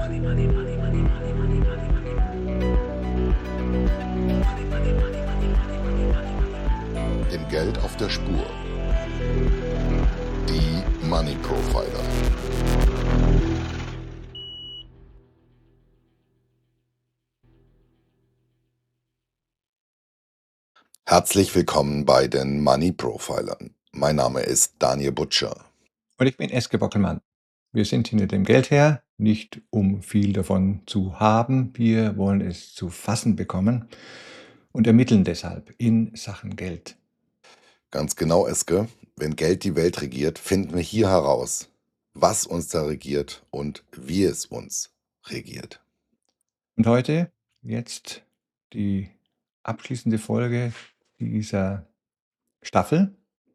Dem Geld auf der Spur. Die Money Profiler. Herzlich willkommen bei den Money Profilern. Mein Name ist Daniel Butcher. Und ich bin Eske Bockelmann. Wir sind hinter dem Geld her, nicht um viel davon zu haben. Wir wollen es zu fassen bekommen und ermitteln deshalb in Sachen Geld. Ganz genau, Eske. Wenn Geld die Welt regiert, finden wir hier heraus, was uns da regiert und wie es uns regiert. Und heute, jetzt die abschließende Folge dieser Staffel,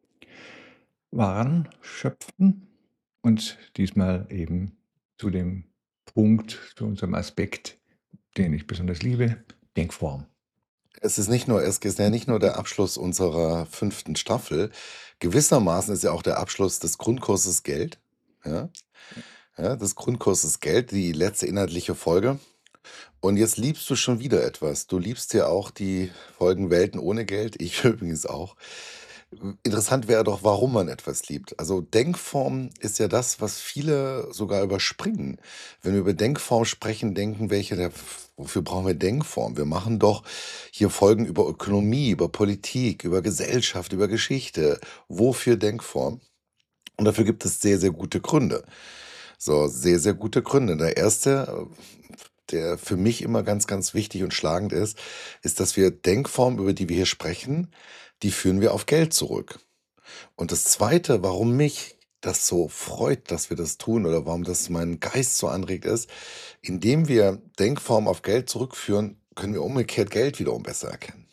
Waren schöpfen und diesmal eben zu dem Punkt, zu unserem Aspekt, den ich besonders liebe, Denkform. Es ist ja nicht nur der Abschluss unserer 5. Staffel. Gewissermaßen ist ja auch der Abschluss des Grundkurses Geld. Ja, des Grundkurses Geld, die letzte inhaltliche Folge. Und jetzt liebst du schon wieder etwas. Du liebst ja auch die Folgen Welten ohne Geld. Ich übrigens auch. Interessant wäre doch, warum man etwas liebt. Also Denkform ist ja das, was viele sogar überspringen. Wenn wir über Denkform sprechen, denken wofür brauchen wir Denkform? Wir machen doch hier Folgen über Ökonomie, über Politik, über Gesellschaft, über Geschichte. Wofür Denkform? Und dafür gibt es sehr, sehr gute Gründe. So, sehr, sehr gute Gründe. Der erste, der für mich immer ganz, ganz wichtig und schlagend ist, dass wir Denkformen, über die wir hier sprechen, die führen wir auf Geld zurück. Und das Zweite, warum mich das so freut, dass wir das tun oder warum das meinen Geist so anregt, ist, indem wir Denkformen auf Geld zurückführen, können wir umgekehrt Geld wiederum besser erkennen.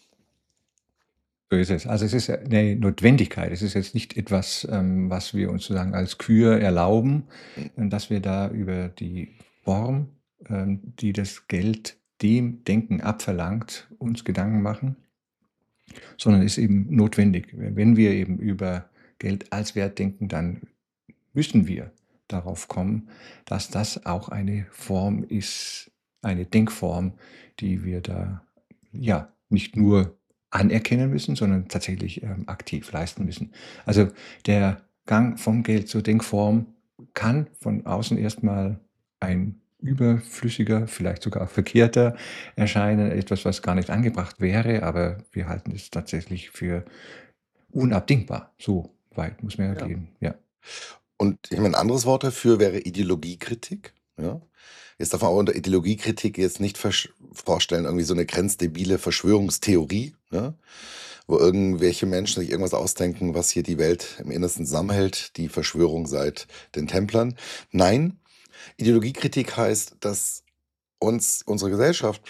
So ist es. Also es ist eine Notwendigkeit. Es ist jetzt nicht etwas, was wir uns sozusagen als Kür erlauben, dass wir da über die Form, die das Geld dem Denken abverlangt, uns Gedanken machen, sondern ist eben notwendig. Wenn wir eben über Geld als Wert denken, dann müssen wir darauf kommen, dass das auch eine Form ist, eine Denkform, die wir da ja nicht nur anerkennen müssen, sondern tatsächlich aktiv leisten müssen. Also der Gang vom Geld zur Denkform kann von außen erstmal ein überflüssiger, vielleicht sogar verkehrter erscheinen, etwas, was gar nicht angebracht wäre, aber wir halten es tatsächlich für unabdingbar. So weit muss man ja Ja. gehen, ja. Und ich meine, ein anderes Wort dafür wäre Ideologiekritik. Ja? Jetzt darf man auch unter Ideologiekritik jetzt nicht vorstellen, irgendwie so eine grenzdebile Verschwörungstheorie, ja? Wo irgendwelche Menschen sich irgendwas ausdenken, was hier die Welt im Innersten zusammenhält, die Verschwörung seit den Templern. Nein, Ideologiekritik heißt, dass uns unsere Gesellschaft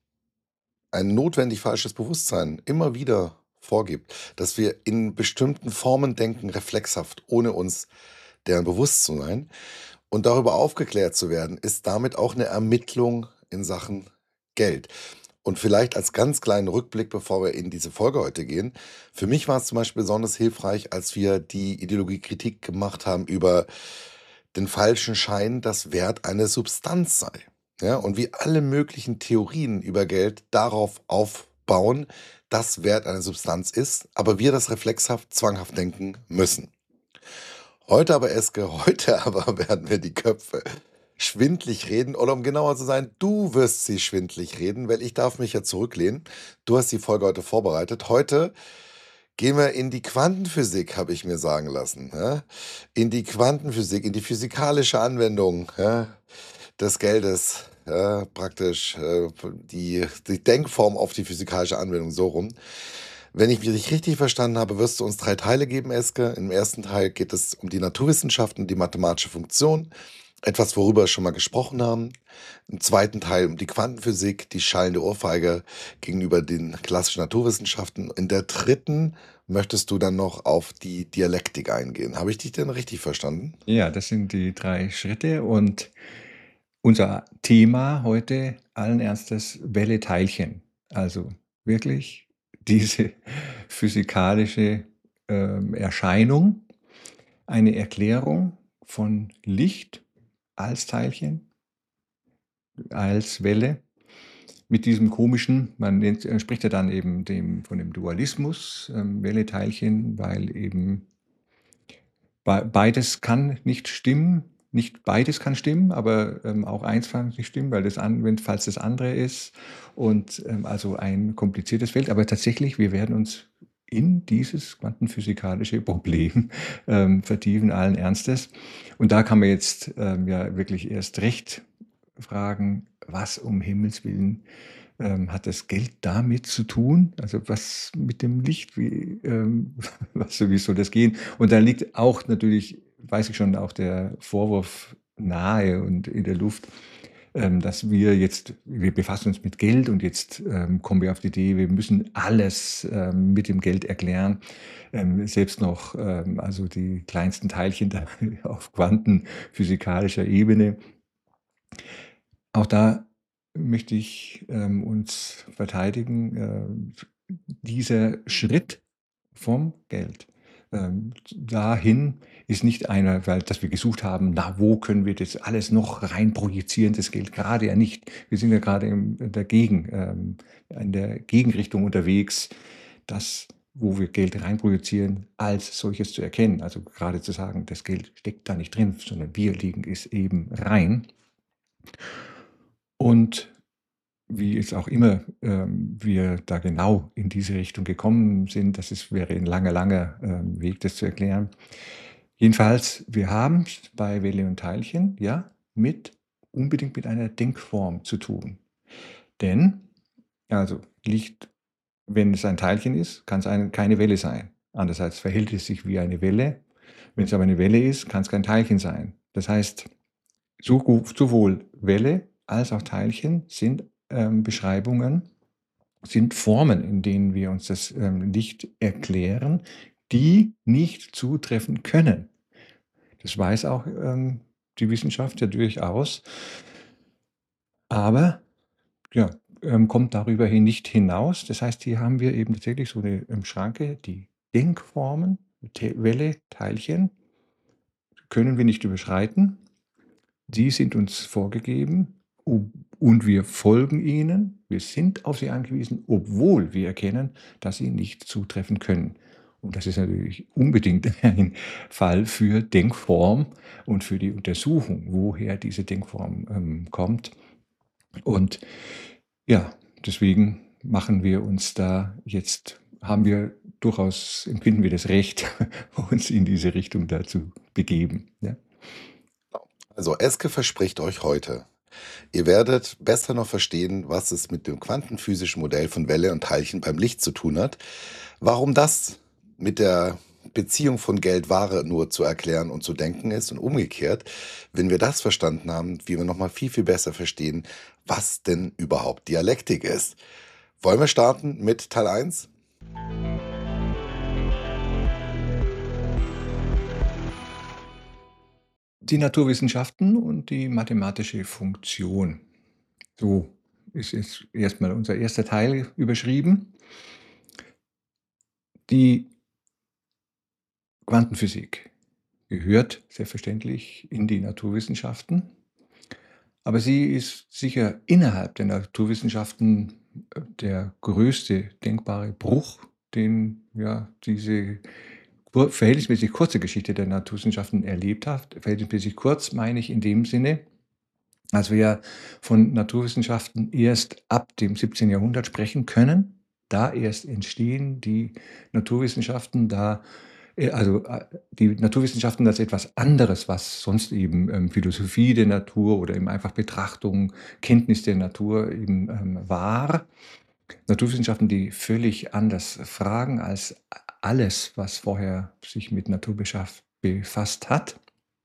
ein notwendig falsches Bewusstsein immer wieder vorgibt, dass wir in bestimmten Formen denken, reflexhaft, ohne uns deren bewusst zu sein. Und darüber aufgeklärt zu werden, ist damit auch eine Ermittlung in Sachen Geld. Und vielleicht als ganz kleinen Rückblick, bevor wir in diese Folge heute gehen. Für mich war es zum Beispiel besonders hilfreich, als wir die Ideologiekritik gemacht haben über den falschen Schein, dass Wert eine Substanz sei. Ja, und wie alle möglichen Theorien über Geld darauf aufbauen, dass Wert eine Substanz ist, aber wir das reflexhaft, zwanghaft denken müssen. Heute aber, Eske, werden wir die Köpfe schwindlig reden. Oder um genauer zu sein, du wirst sie schwindlig reden, weil ich darf mich ja zurücklehnen. Du hast die Folge heute vorbereitet. Heute gehen wir in die Quantenphysik, habe ich mir sagen lassen. Ja? In die Quantenphysik, in die physikalische Anwendung, ja, des Geldes. Ja, praktisch die Denkform auf die physikalische Anwendung, so rum. Wenn ich dich richtig verstanden habe, wirst du uns 3 Teile geben, Eske. Im ersten Teil geht es um die Naturwissenschaften, die mathematische Funktion, etwas, worüber wir schon mal gesprochen haben. Im zweiten Teil um die Quantenphysik, die schallende Ohrfeige gegenüber den klassischen Naturwissenschaften. In der dritten möchtest du dann noch auf die Dialektik eingehen. Habe ich dich denn richtig verstanden? Ja, das sind die 3 Schritte und unser Thema heute allen Ernstes Welle-Teilchen. Also wirklich diese physikalische Erscheinung, eine Erklärung von Licht als Teilchen, als Welle mit diesem komischen, spricht ja dann eben von dem Dualismus, Welle, Teilchen, weil eben beides kann nicht stimmen. Nicht beides kann stimmen, aber auch eins kann nicht stimmen, weil falls das andere ist. Und also ein kompliziertes Feld. Aber tatsächlich, wir werden uns in dieses quantenphysikalische Problem vertiefen, allen Ernstes. Und da kann man jetzt ja wirklich erst recht fragen, was um Himmels Willen hat das Geld damit zu tun? Also was mit dem Licht, wie soll das gehen? Und da liegt auch natürlich, weiß ich schon, auch der Vorwurf nahe und in der Luft, dass wir befassen uns mit Geld und jetzt kommen wir auf die Idee, wir müssen alles mit dem Geld erklären, selbst noch also die kleinsten Teilchen da auf quantenphysikalischer Ebene. Auch da möchte ich uns verteidigen, dieser Schritt vom Geld dahin ist nicht einer, dass wir gesucht haben, na, wo können wir das alles noch rein projizieren? Das Geld gerade ja nicht. Wir sind ja gerade in der Gegenrichtung unterwegs, das, wo wir Geld rein projizieren, als solches zu erkennen. Also gerade zu sagen, das Geld steckt da nicht drin, sondern wir legen es eben rein. Und wie es auch immer wir da genau in diese Richtung gekommen sind, wäre ein langer Weg, das zu erklären. Jedenfalls, wir haben es bei Welle und Teilchen ja unbedingt mit einer Denkform zu tun. Denn, also Licht, wenn es ein Teilchen ist, kann es keine Welle sein. Andererseits verhält es sich wie eine Welle. Wenn es aber eine Welle ist, kann es kein Teilchen sein. Das heißt, sowohl Welle als auch Teilchen sind Beschreibungen, sind Formen, in denen wir uns das Licht erklären, die nicht zutreffen können. Das weiß auch die Wissenschaft ja durchaus, aber ja, kommt darüber nicht hinaus. Das heißt, hier haben wir eben tatsächlich so eine Schranke, die Denkformen, Welle, Teilchen, können wir nicht überschreiten. Die sind uns vorgegeben und wir folgen ihnen. Wir sind auf sie angewiesen, obwohl wir erkennen, dass sie nicht zutreffen können. Und das ist natürlich unbedingt ein Fall für Denkform und für die Untersuchung, woher diese Denkform kommt. Und ja, deswegen empfinden wir das Recht, uns in diese Richtung da zu begeben. Ja. Also Eske verspricht euch heute, ihr werdet besser noch verstehen, was es mit dem quantenphysischen Modell von Welle und Teilchen beim Licht zu tun hat, warum das mit der Beziehung von Geld, Ware nur zu erklären und zu denken ist und umgekehrt, wenn wir das verstanden haben, wie wir nochmal viel besser verstehen, was denn überhaupt Dialektik ist. Wollen wir starten mit Teil 1? Die Naturwissenschaften und die mathematische Funktion. So ist jetzt erstmal unser erster Teil überschrieben. Die Quantenphysik gehört selbstverständlich in die Naturwissenschaften, aber sie ist sicher innerhalb der Naturwissenschaften der größte denkbare Bruch, den ja diese verhältnismäßig kurze Geschichte der Naturwissenschaften erlebt hat. Verhältnismäßig kurz meine ich in dem Sinne, als wir ja von Naturwissenschaften erst ab dem 17. Jahrhundert sprechen können. Da erst entstehen die Naturwissenschaften, die Naturwissenschaften als etwas anderes, was sonst eben Philosophie der Natur oder eben einfach Betrachtung, Kenntnis der Natur eben war. Naturwissenschaften, die völlig anders fragen als alles, was vorher sich mit Natur befasst hat.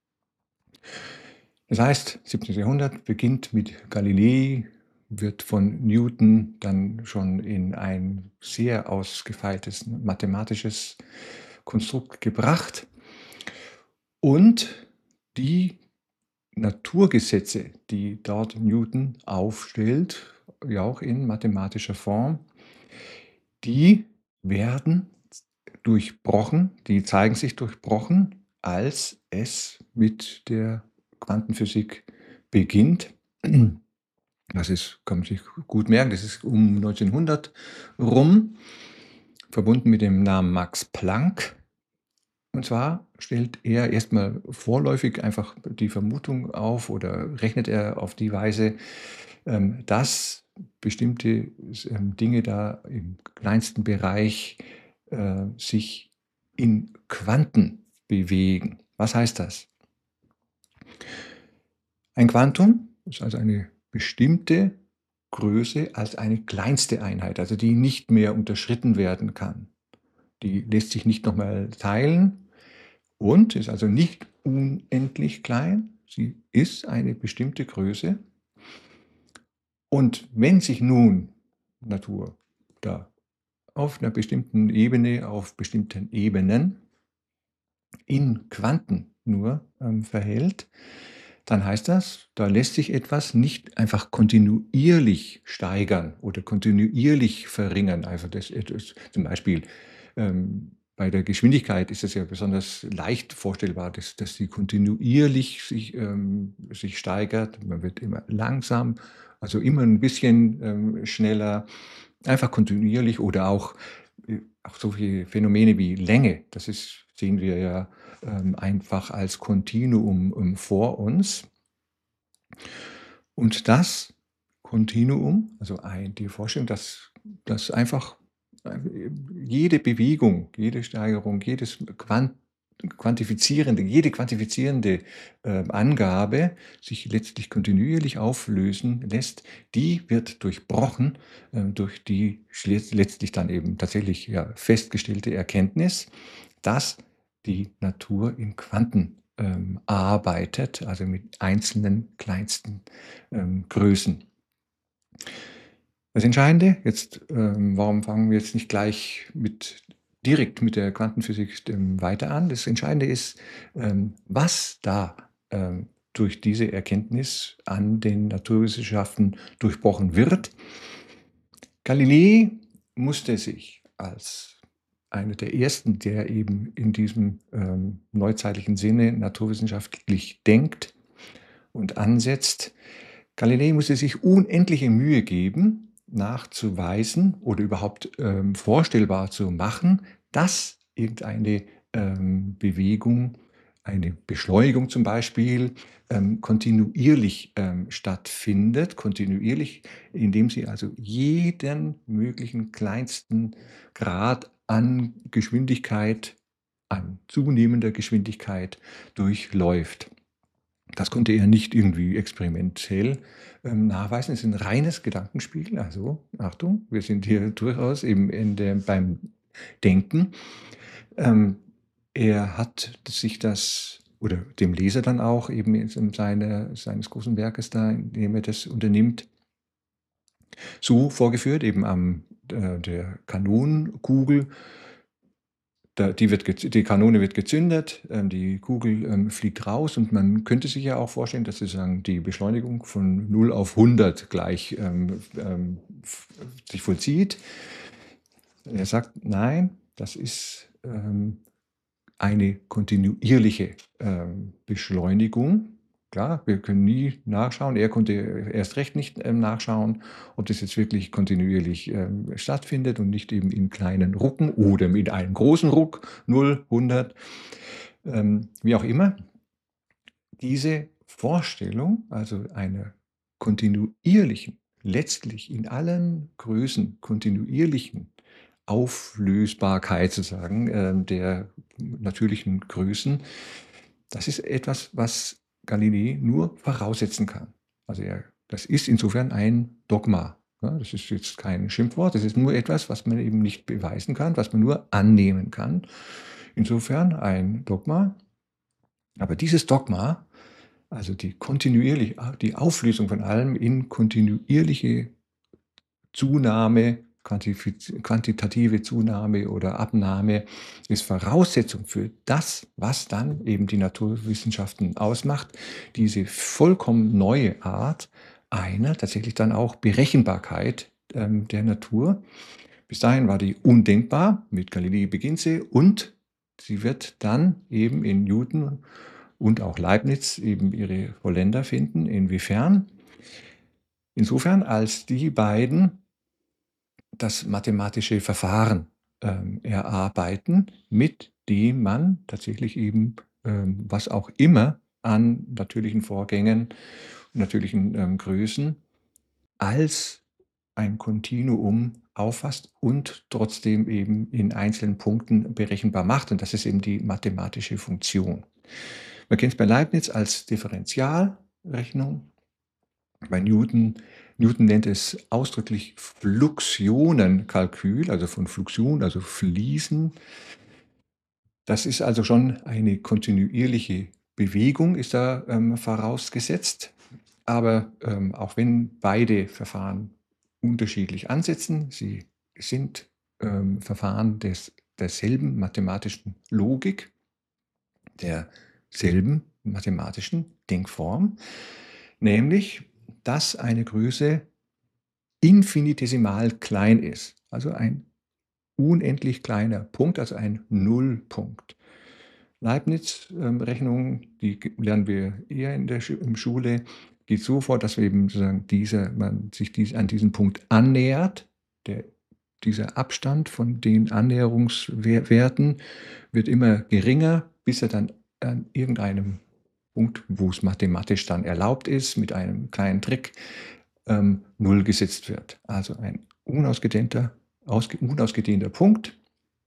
Das heißt, 17. Jahrhundert beginnt mit Galilei, wird von Newton dann schon in ein sehr ausgefeiltes mathematisches Konstrukt gebracht. Und die Naturgesetze, die dort Newton aufstellt, ja auch in mathematischer Form, die werden durchbrochen, die zeigen sich durchbrochen, als es mit der Quantenphysik beginnt. Kann man sich gut merken, das ist um 1900 rum, verbunden mit dem Namen Max Planck. Und zwar stellt er erstmal vorläufig einfach die Vermutung auf oder rechnet er auf die Weise, dass bestimmte Dinge da im kleinsten Bereich sich in Quanten bewegen. Was heißt das? Ein Quantum ist also eine bestimmte Größe als eine kleinste Einheit, also die nicht mehr unterschritten werden kann. Die lässt sich nicht nochmal teilen und ist also nicht unendlich klein. Sie ist eine bestimmte Größe. Und wenn sich nun Natur da auf einer bestimmten Ebene, auf bestimmten Ebenen in Quanten nur verhält, dann heißt das, da lässt sich etwas nicht einfach kontinuierlich steigern oder kontinuierlich verringern. Also das zum Beispiel bei der Geschwindigkeit ist es ja besonders leicht vorstellbar, dass sie kontinuierlich sich steigert. Man wird immer langsam, also immer ein bisschen schneller, einfach kontinuierlich oder auch solche Phänomene wie Länge, sehen wir ja einfach als Kontinuum vor uns. Und das Kontinuum, also die Vorstellung, dass einfach jede Bewegung, jede Steigerung, jede quantifizierende Angabe sich letztlich kontinuierlich auflösen lässt, die wird durchbrochen durch die letztlich dann eben tatsächlich ja festgestellte Erkenntnis, dass die Natur in Quanten arbeitet, also mit einzelnen kleinsten Größen. Das Entscheidende jetzt, warum fangen wir jetzt nicht gleich direkt mit der Quantenphysik weiter an? Das Entscheidende ist, was da durch diese Erkenntnis an den Naturwissenschaften durchbrochen wird. Galilei musste sich als einer der ersten, der eben in diesem neuzeitlichen Sinne naturwissenschaftlich denkt und ansetzt. Galilei musste sich unendliche Mühe geben, nachzuweisen oder überhaupt vorstellbar zu machen, dass irgendeine Bewegung, eine Beschleunigung zum Beispiel, kontinuierlich stattfindet, kontinuierlich, indem sie also jeden möglichen kleinsten Grad an Geschwindigkeit, an zunehmender Geschwindigkeit durchläuft. Das konnte er nicht irgendwie experimentell nachweisen. Es ist ein reines Gedankenspiel. Also, Achtung, wir sind hier durchaus eben beim Denken. Er hat sich das, oder dem Leser dann auch, eben seines großen Werkes da, indem er das unternimmt, so vorgeführt, eben am der Kanonenkugel. Die Kanone wird gezündet, die Kugel fliegt raus und man könnte sich ja auch vorstellen, dass sozusagen die Beschleunigung von 0 auf 100 gleich sich vollzieht. Er sagt, nein, das ist eine kontinuierliche Beschleunigung. Klar, wir können nie nachschauen. Er konnte erst recht nicht nachschauen, ob das jetzt wirklich kontinuierlich stattfindet und nicht eben in kleinen Rucken oder mit einem großen Ruck, 0, 100, wie auch immer. Diese Vorstellung, also einer kontinuierlichen, letztlich in allen Größen kontinuierlichen Auflösbarkeit sozusagen der natürlichen Größen, das ist etwas, was Galilei nur voraussetzen kann. Also das ist insofern ein Dogma. Ja, das ist jetzt kein Schimpfwort, das ist nur etwas, was man eben nicht beweisen kann, was man nur annehmen kann. Insofern ein Dogma. Aber dieses Dogma, also die Auflösung von allem in kontinuierliche Zunahme, quantitative Zunahme oder Abnahme, ist Voraussetzung für das, was dann eben die Naturwissenschaften ausmacht, diese vollkommen neue Art einer tatsächlich dann auch Berechenbarkeit der Natur. Bis dahin war die undenkbar, mit Galilei beginnt sie und sie wird dann eben in Newton und auch Leibniz eben ihre Vollender finden. Inwiefern? Insofern, als die beiden das mathematische Verfahren erarbeiten, mit dem man tatsächlich eben, was auch immer an natürlichen Vorgängen, natürlichen Größen als ein Kontinuum auffasst und trotzdem eben in einzelnen Punkten berechenbar macht. Und das ist eben die mathematische Funktion. Man kennt es bei Leibniz als Differentialrechnung. Bei Newton nennt es ausdrücklich Fluxionenkalkül, also von Fluxion, also Fließen. Das ist also schon eine kontinuierliche Bewegung, ist da vorausgesetzt. Aber auch wenn beide Verfahren unterschiedlich ansetzen, sie sind Verfahren derselben mathematischen Logik, derselben mathematischen Denkform, nämlich, dass eine Größe infinitesimal klein ist, also ein unendlich kleiner Punkt, also ein Nullpunkt. Leibniz-Rechnung, die lernen wir eher in der Schule, geht so vor, dass wir eben sozusagen man sich an diesen Punkt annähert. Dieser Abstand von den Annäherungswerten wird immer geringer, bis er dann an irgendeinem Punkt, wo es mathematisch dann erlaubt ist, mit einem kleinen Trick, Null gesetzt wird. Also ein unausgedehnter Punkt.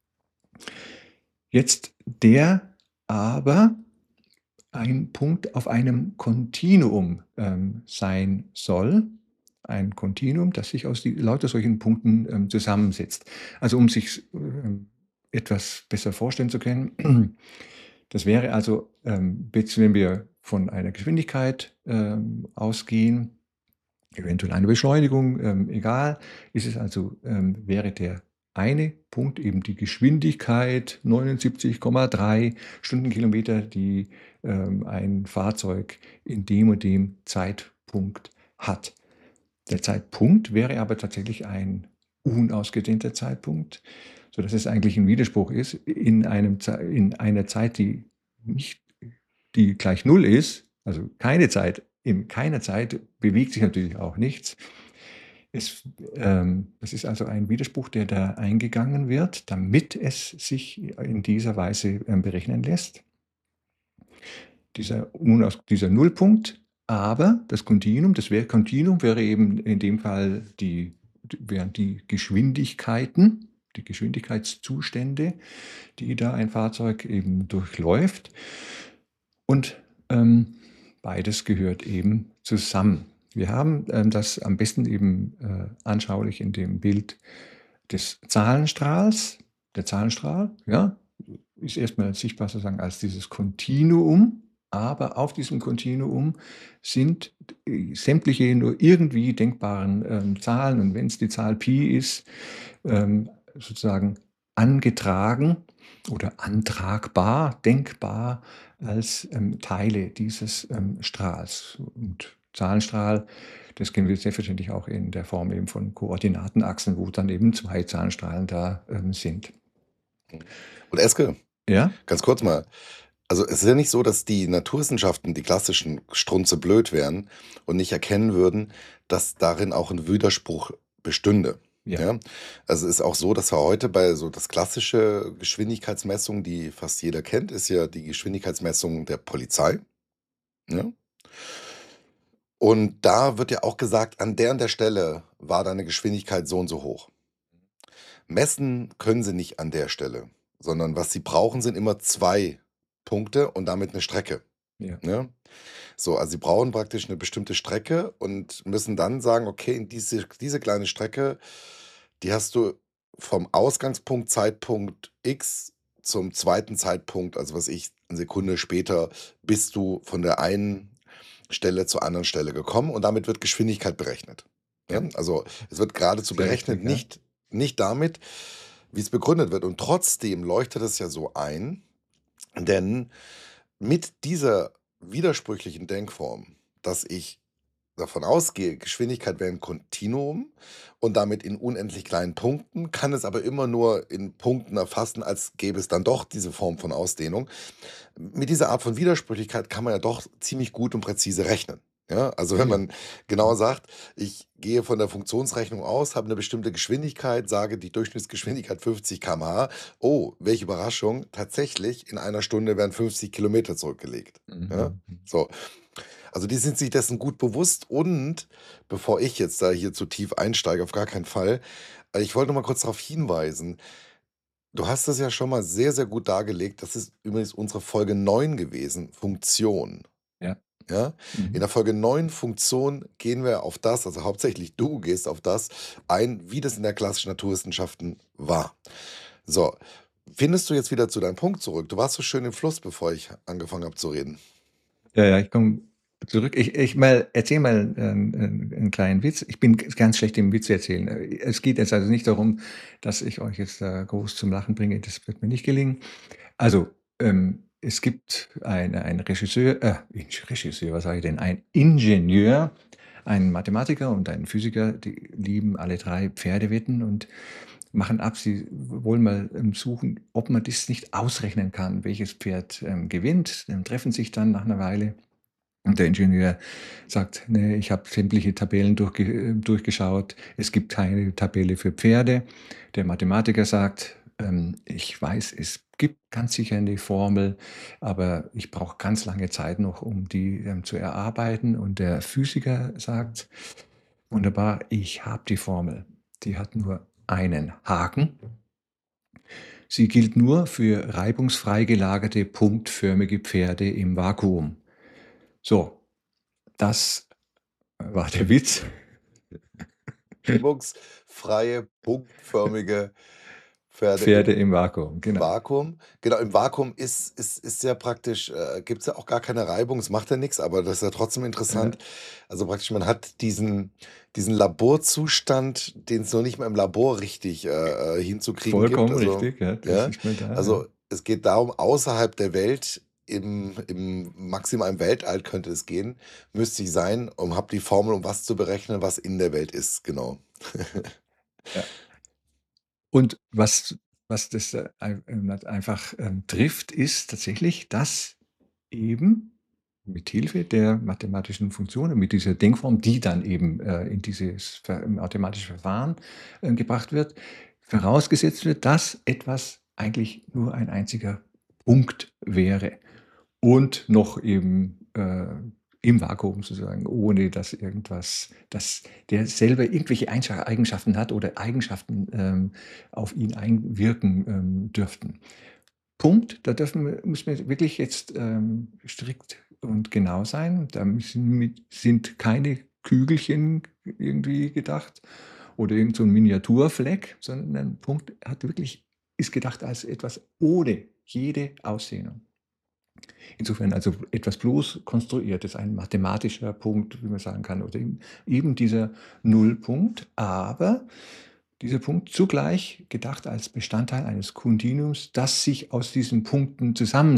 Jetzt der aber ein Punkt auf einem Kontinuum sein soll. Ein Kontinuum, das sich aus lauter solchen Punkten zusammensetzt. Also um sich etwas besser vorstellen zu können, das wäre also, jetzt wenn wir von einer Geschwindigkeit ausgehen, eventuell eine Beschleunigung, egal, ist es also, wäre der eine Punkt eben die Geschwindigkeit 79,3 Stundenkilometer, die ein Fahrzeug in dem und dem Zeitpunkt hat. Der Zeitpunkt wäre aber tatsächlich ein unausgedehnter Zeitpunkt, sodass es eigentlich ein Widerspruch ist, in einer Zeit, die gleich Null ist, also keine Zeit, in keiner Zeit bewegt sich natürlich auch nichts. Das ist also ein Widerspruch, der da eingegangen wird, damit es sich in dieser Weise berechnen lässt. Dieser Nullpunkt, aber das Kontinuum wäre eben in dem Fall wären die Geschwindigkeiten, die Geschwindigkeitszustände, die da ein Fahrzeug eben durchläuft. Und beides gehört eben zusammen. Wir haben das am besten eben anschaulich in dem Bild des Zahlenstrahls. Der Zahlenstrahl, ja, ist erstmal sichtbar sozusagen als dieses Kontinuum, aber auf diesem Kontinuum sind sämtliche nur irgendwie denkbaren Zahlen, und wenn es die Zahl Pi ist, sozusagen angetragen oder antragbar, denkbar als Teile dieses Strahls. Und Zahlenstrahl, das kennen wir selbstverständlich auch in der Form eben von Koordinatenachsen, wo dann eben zwei Zahlenstrahlen da sind. Und Eske, Ja? ganz kurz mal. Also es ist ja nicht so, dass die Naturwissenschaften, die klassischen, strunzeblöd wären und nicht erkennen würden, dass darin auch ein Widerspruch bestünde. Ja. Ja? Also es ist auch so, dass wir heute bei so das klassische Geschwindigkeitsmessung, die fast jeder kennt, ist ja die Geschwindigkeitsmessung der Polizei. Ja? Und da wird ja auch gesagt, an der und der Stelle war deine Geschwindigkeit so und so hoch. Messen können sie nicht an der Stelle, sondern was sie brauchen, sind immer 2 Punkte und damit eine Strecke, Ja. ne? So, also sie brauchen praktisch eine bestimmte Strecke und müssen dann sagen: „Okay, in diese kleine Strecke, die hast du vom Ausgangspunkt Zeitpunkt X zum zweiten Zeitpunkt, also was ich, 'ne Sekunde später bist du von der einen Stelle zur anderen Stelle gekommen und damit wird Geschwindigkeit berechnet.“ Ja. Ne? Also, es wird geradezu Sehr berechnet, richtig, ja. nicht damit, wie es begründet wird. Und trotzdem leuchtet es ja so ein, denn mit dieser widersprüchlichen Denkform, dass ich davon ausgehe, Geschwindigkeit wäre ein Kontinuum und damit in unendlich kleinen Punkten, kann es aber immer nur in Punkten erfassen, als gäbe es dann doch diese Form von Ausdehnung. Mit dieser Art von Widersprüchlichkeit kann man ja doch ziemlich gut und präzise rechnen. Ja, also Ja, wenn ja. man genau sagt, ich gehe von der Funktionsrechnung aus, habe eine bestimmte Geschwindigkeit, sage die Durchschnittsgeschwindigkeit 50 km/h. Oh, welche Überraschung, tatsächlich in einer Stunde werden 50 Kilometer zurückgelegt. Ja, Mhm, mhm. so. Also, die sind sich dessen gut bewusst und bevor ich jetzt da hier zu tief einsteige, auf gar keinen Fall, ich wollte noch mal kurz darauf hinweisen, du hast das ja schon mal sehr, sehr gut dargelegt. Das ist übrigens unsere Folge 9 gewesen, Funktion. Ja. Ja? In Mhm. der Folge 9 Funktion gehen wir auf das, also hauptsächlich du gehst auf das ein, wie das in der klassischen Naturwissenschaften war. So, findest du jetzt wieder zu deinem Punkt zurück? Du warst so schön im Fluss, bevor ich angefangen habe zu reden. Ja, ja, ich komme zurück. Ich mal erzähle mal 'n kleinen Witz. Ich bin ganz schlecht im Witze erzählen. Es geht jetzt also nicht darum, dass ich euch jetzt da groß zum Lachen bringe. Das wird mir nicht gelingen. Also, es gibt einen Regisseur Regisseur, was sage ich denn? Ein Ingenieur, einen Mathematiker und einen Physiker, die lieben alle 3 Pferdewetten und machen ab, sie wollen mal, suchen, ob man das nicht ausrechnen kann, welches Pferd, gewinnt. Treffen sich dann nach einer Weile und der Ingenieur sagt: „Ne, ich habe sämtliche Tabellen durchgeschaut. Es gibt keine Tabelle für Pferde.“ Der Mathematiker sagt: „Ich weiß, es gibt ganz sicher eine Formel, aber ich brauche ganz lange Zeit noch, um die, zu erarbeiten.“ Und der Physiker sagt: „Wunderbar, ich habe die Formel. Die hat nur einen Haken. Sie gilt nur für reibungsfrei gelagerte punktförmige Pferde im Vakuum.“ So, das war der Witz. Reibungsfreie, punktförmige Pferde Pferde im im Vakuum, genau. Vakuum. Genau, im Vakuum ist ja praktisch gibt's ja auch gar keine Reibung, es macht ja nix, aber das ist ja trotzdem interessant. Ja, Also, praktisch, man hat diesen Laborzustand, den es noch nicht mal im Labor richtig, hinzukriegen gibt. vollkommen Also, richtig, ja, der ist ja, nicht mehr da, ja. also, es geht darum, außerhalb der Welt, im maximal im Weltall könnte es gehen, müsste ich sein und habe die Formel, um was zu berechnen, was in der Welt ist, genau. Ja. Und was das, einfach, trifft, ist tatsächlich, dass eben mit Hilfe der mathematischen Funktionen, mit dieser Denkform, die dann eben, in dieses mathematische Verfahren, gebracht wird, vorausgesetzt wird, dass etwas eigentlich nur ein einziger Punkt wäre. Und noch eben, im Vakuum sozusagen, ohne dass dass der selber irgendwelche Eigenschaften hat oder Eigenschaften, auf ihn einwirken, dürften. Punkt, da müssen wir wirklich jetzt, strikt und genau sein. Da sind keine Kügelchen irgendwie gedacht oder irgend so 'n Miniaturfleck, sondern ein Punkt ist gedacht als etwas ohne jede Ausdehnung. Insofern also etwas bloß Konstruiertes, ein mathematischer Punkt, wie man sagen kann, oder eben dieser Nullpunkt, aber dieser Punkt zugleich gedacht als Bestandteil eines Kontinuums, das sich aus diesen Punkten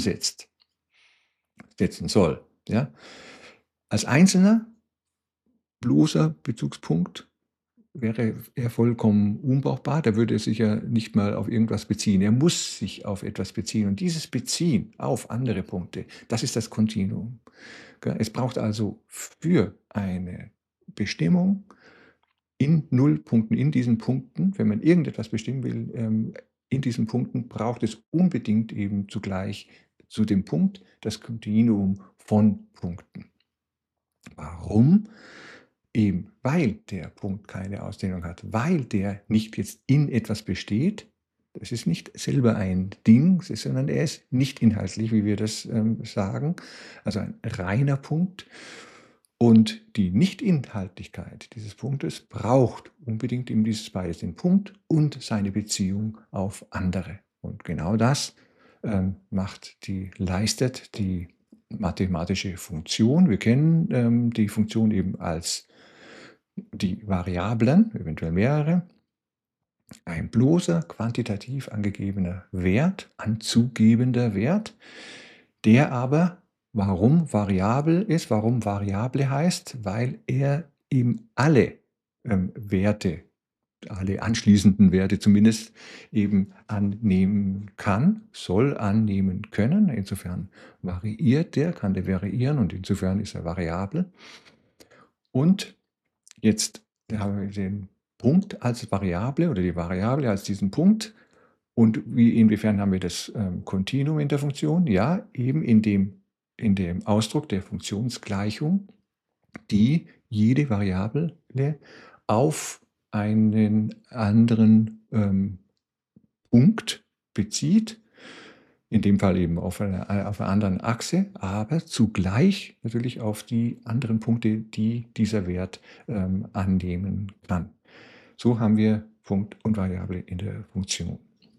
setzen soll, ja? Als einzelner, bloßer Bezugspunkt wäre er vollkommen unbrauchbar. Der würde sich ja nicht mal auf irgendwas beziehen. Er muss sich auf etwas beziehen. Und dieses Beziehen auf andere Punkte, das ist das Kontinuum. Gell? Es braucht also für eine Bestimmung in Nullpunkten, in diesen Punkten, wenn man irgendetwas bestimmen will, in diesen Punkten braucht es unbedingt eben zugleich zu dem Punkt das Kontinuum von Punkten. Warum? Eben weil der Punkt keine Ausdehnung hat, weil der nicht jetzt in etwas besteht. Das ist nicht selber ein Ding, sondern er ist nicht inhaltlich, wie wir das, sagen, also ein reiner Punkt. Und die Nichtinhaltlichkeit dieses Punktes braucht unbedingt eben dieses beides, den Punkt und seine Beziehung auf andere. Und genau das, leistet die mathematische Funktion. Wir kennen, die Funktion eben als die Variablen, eventuell mehrere, ein bloßer quantitativ angegebener Wert, anzugebender Wert, der aber warum variabel ist, warum Variable heißt, weil er eben alle, Werte, alle anschließenden Werte zumindest eben annehmen kann, soll annehmen können. Insofern variiert der, kann der variieren und insofern ist er variabel. Und jetzt haben wir den Punkt als Variable oder die Variable als diesen Punkt. Und inwiefern haben wir das Kontinuum in der Funktion? Ja, eben in dem Ausdruck der Funktionsgleichung, die jede Variable auf einen anderen Punkt bezieht, in dem Fall eben auf einer anderen Achse, aber zugleich natürlich auf die anderen Punkte, die dieser Wert annehmen kann. So haben wir Punkt und Variable in der Funktion.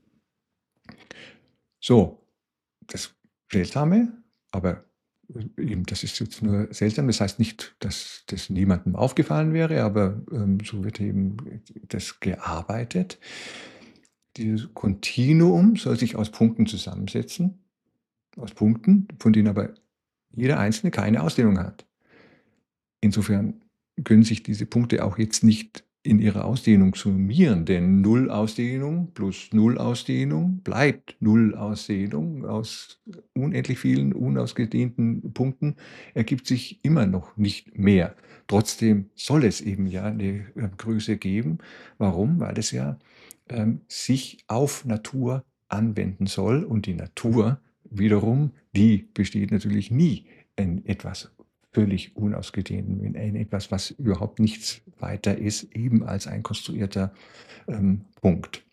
So, das Seltsame, aber eben, das ist jetzt nur seltsam, das heißt nicht, dass das niemandem aufgefallen wäre, aber so wird eben das gearbeitet. Dieses Kontinuum soll sich aus Punkten zusammensetzen, aus Punkten, von denen aber jeder einzelne keine Ausdehnung hat. Insofern können sich diese Punkte auch jetzt nicht in ihrer Ausdehnung summieren, denn Null-Ausdehnung plus Null-Ausdehnung bleibt Null-Ausdehnung. Aus unendlich vielen unausgedehnten Punkten ergibt sich immer noch nicht mehr. Trotzdem soll es eben ja eine Größe geben. Warum? Weil es ja sich auf Natur anwenden soll, und die Natur wiederum, die besteht natürlich nie in etwas völlig unausgedehnten, in etwas, was überhaupt nichts weiter ist, eben als ein konstruierter Punkt.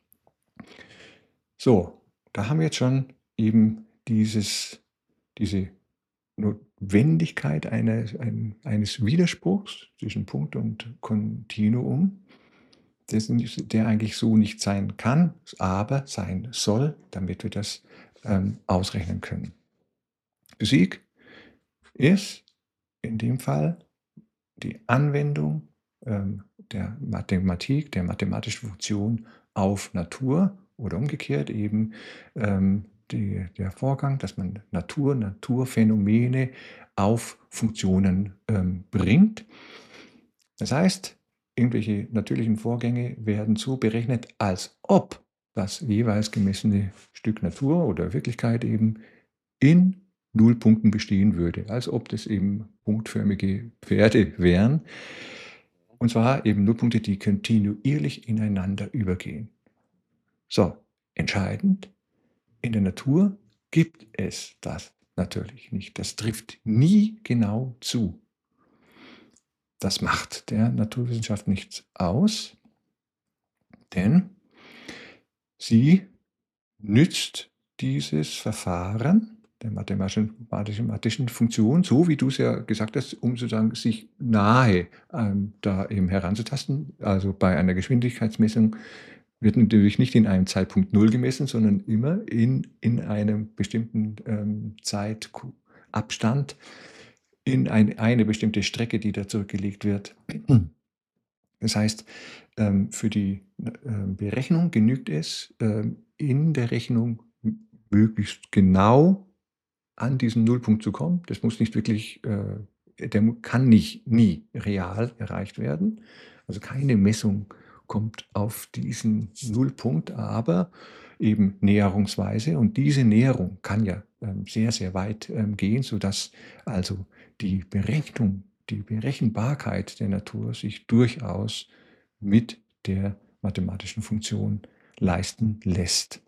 So, da haben wir jetzt schon eben diese Notwendigkeit eines Widerspruchs zwischen Punkt und Kontinuum, der eigentlich so nicht sein kann, aber sein soll, damit wir das ausrechnen können. Physik ist in dem Fall die Anwendung der Mathematik, der mathematischen Funktion auf Natur oder umgekehrt eben der Vorgang, dass man Naturphänomene auf Funktionen bringt. Das heißt, irgendwelche natürlichen Vorgänge werden so berechnet, als ob das jeweils gemessene Stück Natur oder Wirklichkeit eben in Nullpunkten bestehen würde, als ob das eben punktförmige Pferde wären. Und zwar eben Nullpunkte, die kontinuierlich ineinander übergehen. So, entscheidend, in der Natur gibt es das natürlich nicht. Das trifft nie genau zu. Das macht der Naturwissenschaft nichts aus, denn sie nützt dieses Verfahren der mathematischen Funktion, so wie du es ja gesagt hast, um sozusagen sich nahe da eben heranzutasten. Also bei einer Geschwindigkeitsmessung wird natürlich nicht in einem Zeitpunkt Null gemessen, sondern immer in einem bestimmten Zeitabstand, in eine bestimmte Strecke, die da zurückgelegt wird. Das heißt, für die Berechnung genügt es, in der Rechnung möglichst genau an diesen Nullpunkt zu kommen. Das muss nicht wirklich, der kann nie real erreicht werden. Also keine Messung kommt auf diesen Nullpunkt, aber eben näherungsweise. Und diese Näherung kann ja sehr, sehr weit gehen, sodass also die Berechnung, die Berechenbarkeit der Natur sich durchaus mit der mathematischen Funktion leisten lässt.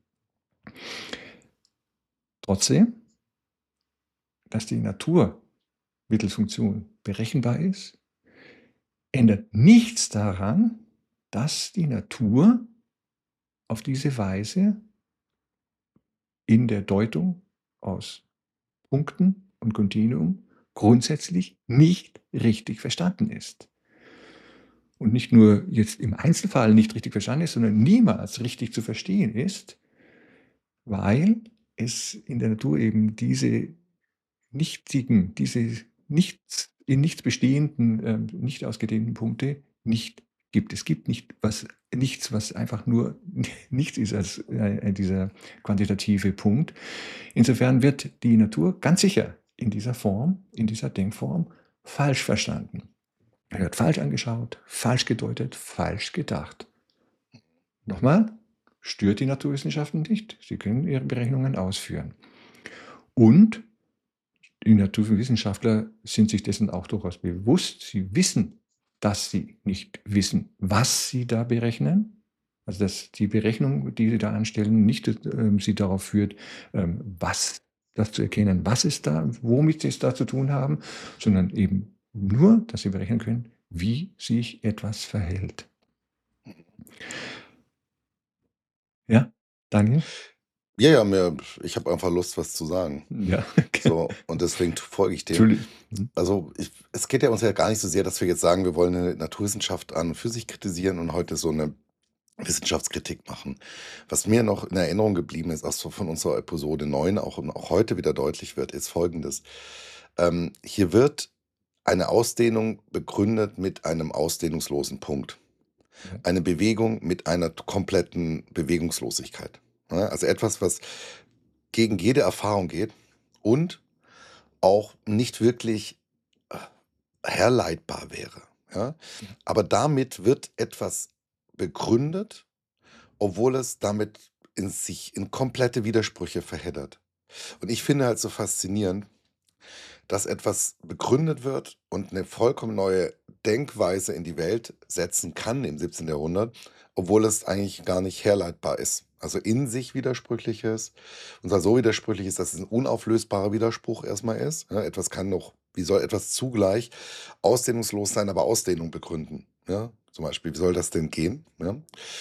Trotzdem, dass die Natur mittels Funktion berechenbar ist, ändert nichts daran, dass die Natur auf diese Weise in der Deutung aus Punkten und Kontinuum grundsätzlich nicht richtig verstanden ist. Und nicht nur jetzt im Einzelfall nicht richtig verstanden ist, sondern niemals richtig zu verstehen ist, weil es in der Natur eben diese in nichts bestehenden, nicht ausgedehnten Punkte nicht gibt. Es gibt nichts, was einfach nur nichts ist als dieser quantitative Punkt. Insofern wird die Natur ganz sicher in dieser Form, in dieser Denkform falsch verstanden. Er wird falsch angeschaut, falsch gedeutet, falsch gedacht. Nochmal, stört die Naturwissenschaften nicht. Sie können ihre Berechnungen ausführen. Und die Naturwissenschaftler sind sich dessen auch durchaus bewusst. Sie wissen, dass sie nicht wissen, was sie da berechnen. Also, dass die Berechnung, die sie da anstellen, nicht, sie darauf führt, was das zu erkennen, was ist da, womit sie es da zu tun haben, sondern eben nur, dass sie berechnen können, wie sich etwas verhält. Ja, Daniel? Ja, ja, ich habe einfach Lust, was zu sagen. Ja, So, und deswegen folge ich dem. Entschuldigung. Also, es geht ja uns ja gar nicht so sehr, dass wir jetzt sagen, wir wollen eine Naturwissenschaft an und für sich kritisieren und heute so eine Wissenschaftskritik machen. Was mir noch in Erinnerung geblieben ist, auch so von unserer Episode 9 auch und auch heute wieder deutlich wird, ist Folgendes. Hier wird eine Ausdehnung begründet mit einem ausdehnungslosen Punkt. Ja. Eine Bewegung mit einer kompletten Bewegungslosigkeit. Ja, also etwas, was gegen jede Erfahrung geht und auch nicht wirklich äh, herleitbar wäre. Ja? Ja. Aber damit wird etwas begründet, obwohl es damit sich in komplette Widersprüche verheddert. Und ich finde halt so faszinierend, dass etwas begründet wird und eine vollkommen neue Denkweise in die Welt setzen kann im 17. Jahrhundert, obwohl es eigentlich gar nicht herleitbar ist. Also in sich widersprüchlich ist und zwar so widersprüchlich ist, dass es ein unauflösbarer Widerspruch erstmal ist. Ja, etwas kann noch, wie soll etwas zugleich ausdehnungslos sein, aber Ausdehnung begründen? Ja, zum Beispiel, wie soll das denn gehen? Ja?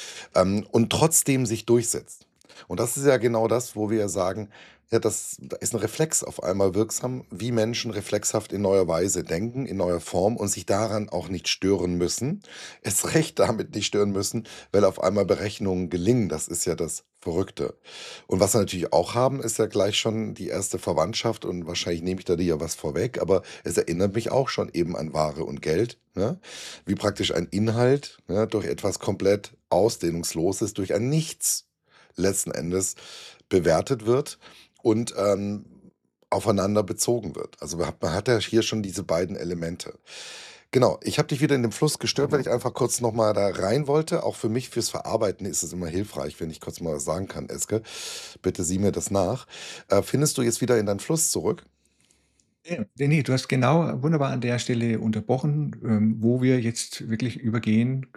Und trotzdem sich durchsetzt. Und das ist ja genau das, wo wir sagen, ja, da ist ein Reflex auf einmal wirksam, wie Menschen reflexhaft in neuer Weise denken, in neuer Form und sich daran auch nicht stören müssen. Erst recht damit nicht stören müssen, weil auf einmal Berechnungen gelingen. Das ist ja das Verrückte. Und was wir natürlich auch haben, ist ja gleich schon die erste Verwandtschaft und wahrscheinlich nehme ich da dir ja was vorweg, aber es erinnert mich auch schon eben an Ware und Geld, ne? Wie praktisch ein Inhalt, ne, durch etwas komplett Ausdehnungsloses, durch ein Nichts letzten Endes bewertet wird und aufeinander bezogen wird. Also man hat ja hier schon diese beiden Elemente. Genau, ich habe dich wieder in dem Fluss gestört, weil ich einfach kurz nochmal da rein wollte. Auch für mich fürs Verarbeiten ist es immer hilfreich, wenn ich kurz mal was sagen kann, Eske. Bitte sieh mir das nach. Findest du jetzt wieder in deinen Fluss zurück? Ja, ne, du hast genau wunderbar an der Stelle unterbrochen, wo wir jetzt wirklich übergehen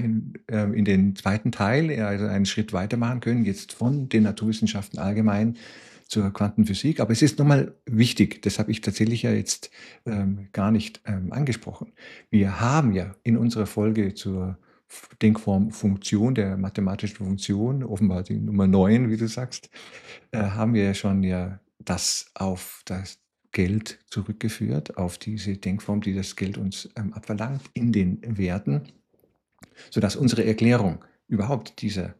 in den zweiten Teil, also einen Schritt weitermachen können, jetzt von den Naturwissenschaften allgemein zur Quantenphysik. Aber es ist noch mal wichtig, das habe ich tatsächlich ja jetzt, gar nicht, angesprochen. Wir haben ja in unserer Folge zur Denkform Funktion, der mathematischen Funktion, offenbar die Nummer 9, wie du sagst, haben wir ja schon das auf das Geld zurückgeführt, auf diese Denkform, die das Geld uns, abverlangt in den Werten, sodass unsere Erklärung überhaupt dieser,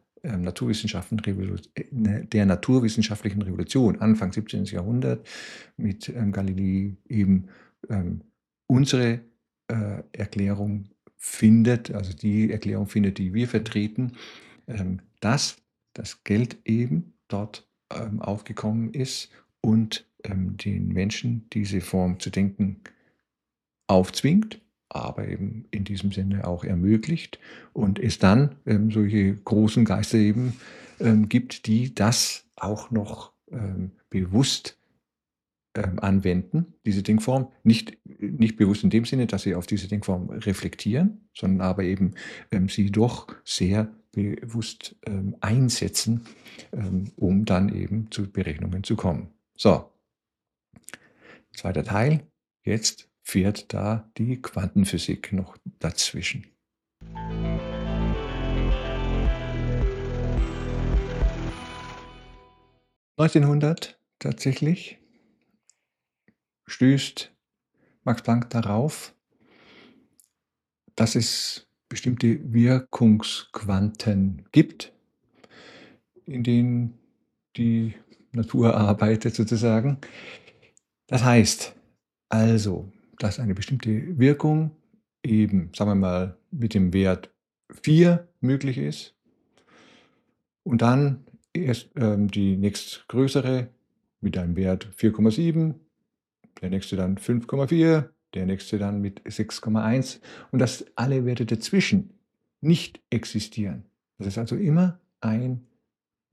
der naturwissenschaftlichen Revolution Anfang 17. Jahrhundert mit, Galilei eben, unsere, Erklärung findet, also die Erklärung findet, die wir vertreten, dass das Geld eben dort, aufgekommen ist und, den Menschen diese Form zu denken aufzwingt, aber eben in diesem Sinne auch ermöglicht und es dann, solche großen Geister eben, gibt, die das auch noch, bewusst, anwenden, diese Denkform. Nicht bewusst in dem Sinne, dass sie auf diese Denkform reflektieren, sondern aber eben, sie doch sehr bewusst, einsetzen, um dann eben zu Berechnungen zu kommen. So, zweiter Teil. Jetzt fährt da die Quantenphysik noch dazwischen. 1900 tatsächlich stößt Max Planck darauf, dass es bestimmte Wirkungsquanten gibt, in denen die Natur arbeitet sozusagen. Das heißt also, dass eine bestimmte Wirkung eben, sagen wir mal, mit dem Wert 4 möglich ist und dann erst, die nächstgrößere mit einem Wert 4,7, der nächste dann 5,4, der nächste dann mit 6,1 und dass alle Werte dazwischen nicht existieren. Das ist also immer ein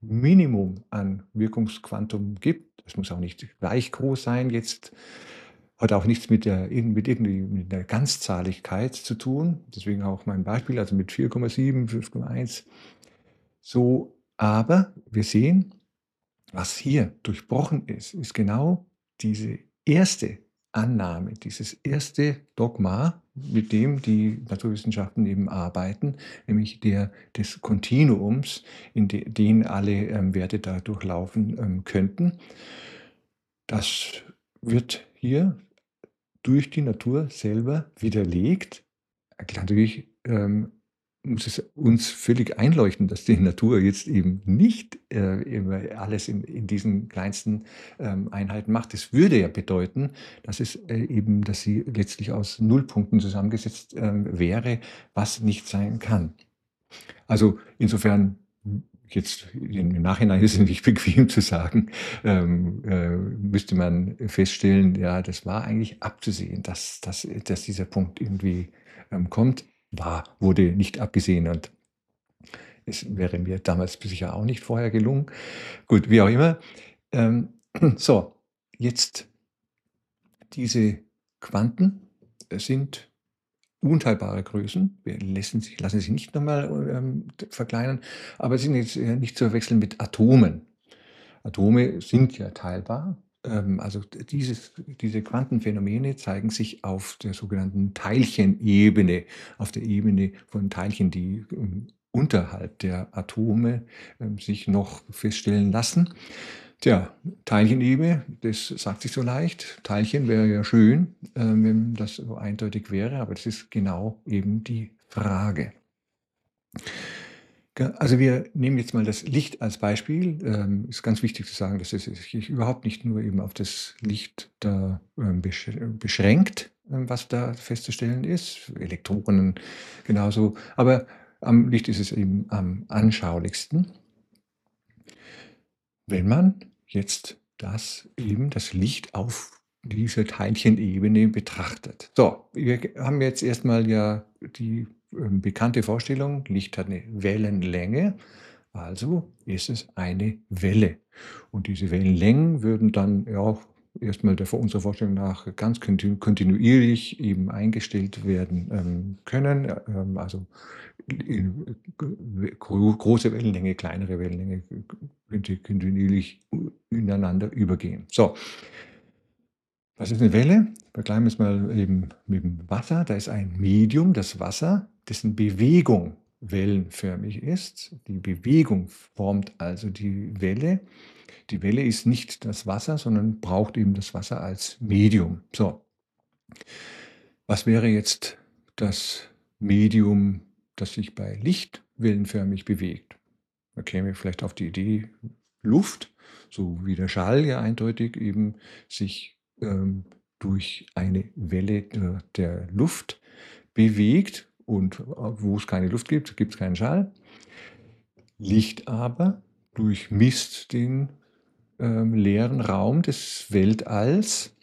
Minimum an Wirkungsquantum gibt. Es muss auch nicht gleich groß sein jetzt, hat auch nichts mit der Ganzzahligkeit zu tun. Deswegen auch mein Beispiel, also mit 4,7, 5,1. So, aber wir sehen, was hier durchbrochen ist genau diese erste Annahme, dieses erste Dogma, mit dem die Naturwissenschaften eben arbeiten, nämlich der des Kontinuums, den alle Werte da durchlaufen könnten. Das wird hier durch die Natur selber widerlegt. Natürlich muss es uns völlig einleuchten, dass die Natur jetzt eben nicht immer alles in diesen kleinsten Einheiten macht. Das würde ja bedeuten, dass sie letztlich aus Nullpunkten zusammengesetzt wäre, was nicht sein kann. Also insofern, jetzt im Nachhinein ist es nicht bequem zu sagen, müsste man feststellen, ja, das war eigentlich abzusehen, dass dieser Punkt irgendwie kommt. Wurde nicht abgesehen und es wäre mir damals sicher auch nicht vorher gelungen. Gut, wie auch immer. Ähm, so, jetzt diese Quanten sind unteilbare Größen, lassen sich nicht nochmal verkleinern, aber sind jetzt nicht zu verwechseln mit Atomen. Atome sind ja teilbar. Also diese Quantenphänomene zeigen sich auf der sogenannten Teilchenebene, auf der Ebene von Teilchen, die unterhalb der Atome sich noch feststellen lassen. Tja, Teilchenebene, das sagt sich so leicht. Teilchen wäre ja schön, wenn das so eindeutig wäre, aber das ist genau eben die Frage. Also wir nehmen jetzt mal das Licht als Beispiel. Ist ganz wichtig zu sagen, dass es sich überhaupt nicht nur eben auf das Licht da beschränkt, was da festzustellen ist. Elektronen genauso. Aber am Licht ist es eben am anschaulichsten, wenn man jetzt das Licht auf dieser Teilchenebene betrachtet. So, wir haben jetzt erstmal ja die bekannte Vorstellung, Licht hat eine Wellenlänge, also ist es eine Welle. Und diese Wellenlängen würden dann ja auch erstmal unserer Vorstellung nach ganz kontinuierlich eben eingestellt werden können. Also große Wellenlänge, kleinere Wellenlänge könnte kontinuierlich ineinander übergehen. So, was ist eine Welle? Vergleichen wir es mal eben mit dem Wasser. Da ist ein Medium, das Wasser, dessen Bewegung wellenförmig ist. Die Bewegung formt also die Welle. Die Welle ist nicht das Wasser, sondern braucht eben das Wasser als Medium. So, was wäre jetzt das Medium, das sich bei Licht wellenförmig bewegt? Da käme ich vielleicht auf die Idee, Luft, so wie der Schall ja eindeutig eben sich durch eine Welle der Luft bewegt und wo es keine Luft gibt, gibt es keinen Schall. Licht aber durchmisst den leeren Raum des Weltalls,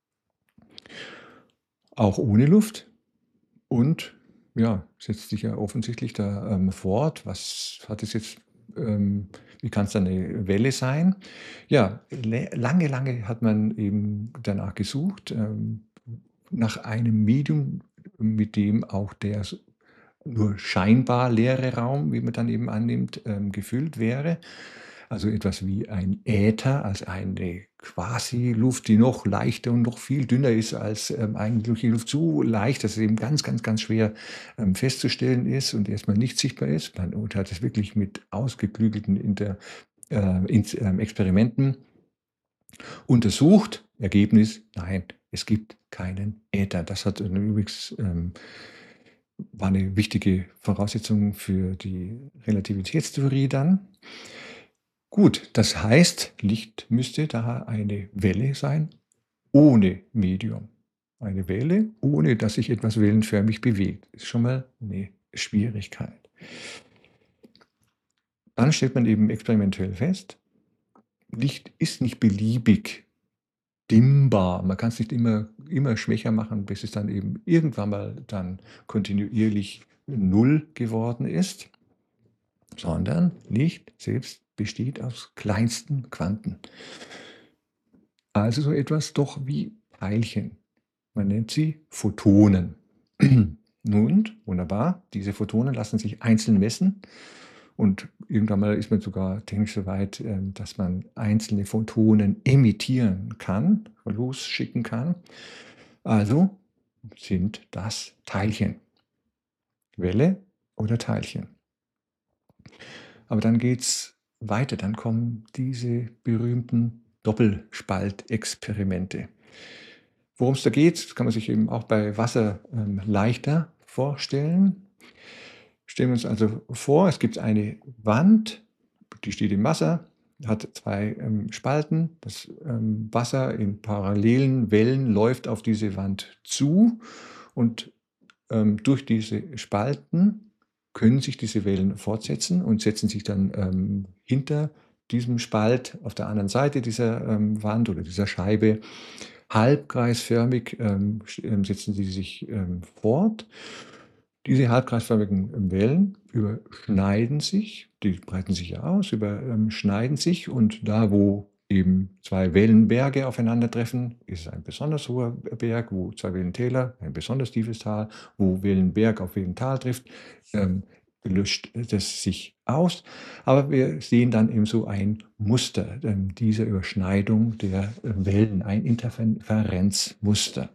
auch ohne Luft, und ja, setzt sich ja offensichtlich da fort. Was hat es jetzt, wie kann es dann eine Welle sein? Ja, lange hat man eben danach gesucht, nach einem Medium, mit dem auch der nur scheinbar leere Raum, wie man dann eben annimmt, gefüllt wäre. Also etwas wie ein Äther, als eine Quasi-Luft, die noch leichter und noch viel dünner ist als eigentlich die Luft, so leicht, dass es eben ganz schwer festzustellen ist und erstmal nicht sichtbar ist. Man hat es wirklich mit ausgeklügelten Experimenten untersucht. Ergebnis, nein, es gibt keinen Äther. Das hat übrigens war eine wichtige Voraussetzung für die Relativitätstheorie dann. Gut, das heißt, Licht müsste da eine Welle sein, ohne Medium. Eine Welle, ohne dass sich etwas wellenförmig bewegt. Ist schon mal eine Schwierigkeit. Dann stellt man eben experimentell fest, Licht ist nicht beliebig dimmbar. Man kann es nicht immer schwächer machen, bis es dann eben irgendwann mal dann kontinuierlich null geworden ist, sondern Licht selbst besteht aus kleinsten Quanten. Also so etwas doch wie Teilchen. Man nennt sie Photonen. Nun, wunderbar, diese Photonen lassen sich einzeln messen und irgendwann mal ist man sogar technisch so weit, dass man einzelne Photonen emittieren kann, losschicken kann. Also sind das Teilchen. Welle oder Teilchen. Aber dann geht's weiter, dann kommen diese berühmten Doppelspaltexperimente. Worum es da geht, das kann man sich eben auch bei Wasser leichter vorstellen. Stellen wir uns also vor, es gibt eine Wand, die steht im Wasser, hat zwei Spalten. Das Wasser in parallelen Wellen läuft auf diese Wand zu und durch diese Spalten können sich diese Wellen fortsetzen und setzen sich dann hinter diesem Spalt auf der anderen Seite dieser Wand oder dieser Scheibe halbkreisförmig setzen sie sich fort. Diese halbkreisförmigen Wellen überschneiden sich, die breiten sich ja aus, überschneiden sich und da, wo eben zwei Wellenberge aufeinandertreffen, ist es ein besonders hoher Berg, wo zwei Wellentäler, ein besonders tiefes Tal, wo Wellenberg auf Wellental trifft, löscht das sich aus. Aber wir sehen dann eben so ein Muster dieser Überschneidung der Wellen, ein Interferenzmuster.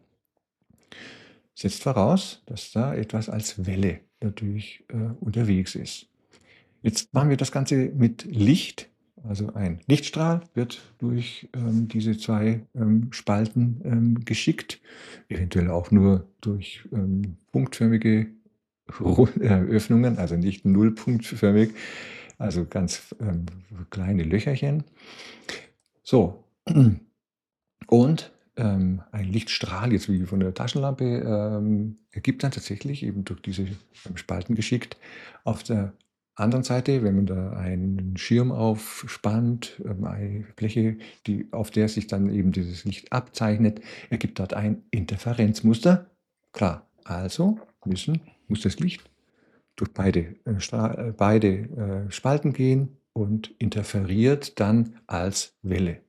Setzt voraus, dass da etwas als Welle natürlich unterwegs ist. Jetzt machen wir das Ganze mit Licht. Also ein Lichtstrahl wird durch diese zwei Spalten geschickt, eventuell auch nur durch punktförmige Öffnungen, also nicht nullpunktförmig, also ganz kleine Löcherchen. So, und ein Lichtstrahl, jetzt wie von der Taschenlampe, ergibt dann tatsächlich eben durch diese Spalten geschickt auf der anderen Seite, wenn man da einen Schirm aufspannt, eine Fläche, auf der sich dann eben dieses Licht abzeichnet, ergibt dort ein Interferenzmuster. Klar, also muss das Licht durch beide Spalten gehen und interferiert dann als Welle.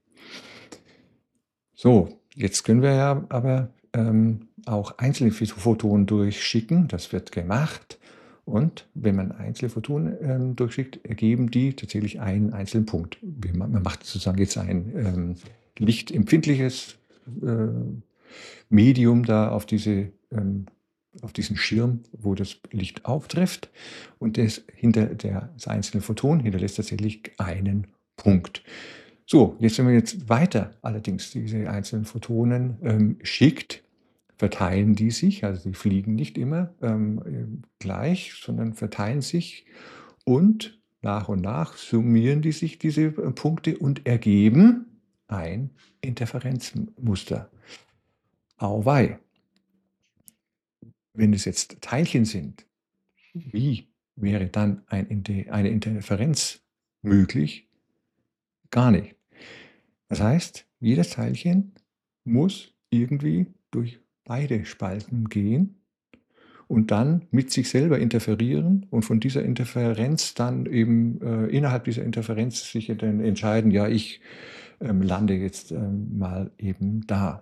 So, jetzt können wir ja aber auch einzelne Photonen durchschicken. Das wird gemacht. Und wenn man einzelne Photonen durchschickt, ergeben die tatsächlich einen einzelnen Punkt. Man macht sozusagen jetzt ein lichtempfindliches Medium da auf diesen Schirm, wo das Licht auftrifft. Und hinter das einzelne Photon hinterlässt tatsächlich einen Punkt. So, wenn man jetzt weiter allerdings diese einzelnen Photonen schickt, verteilen die sich, also die fliegen nicht immer gleich, sondern verteilen sich und nach summieren die sich diese Punkte und ergeben ein Interferenzmuster. Auweih. Wenn es jetzt Teilchen sind, wie wäre dann eine Interferenz möglich? Gar nicht. Das heißt, jedes Teilchen muss irgendwie durch beide Spalten gehen und dann mit sich selber interferieren und von dieser Interferenz dann eben innerhalb dieser Interferenz sich dann entscheiden, ja, ich lande jetzt mal eben da.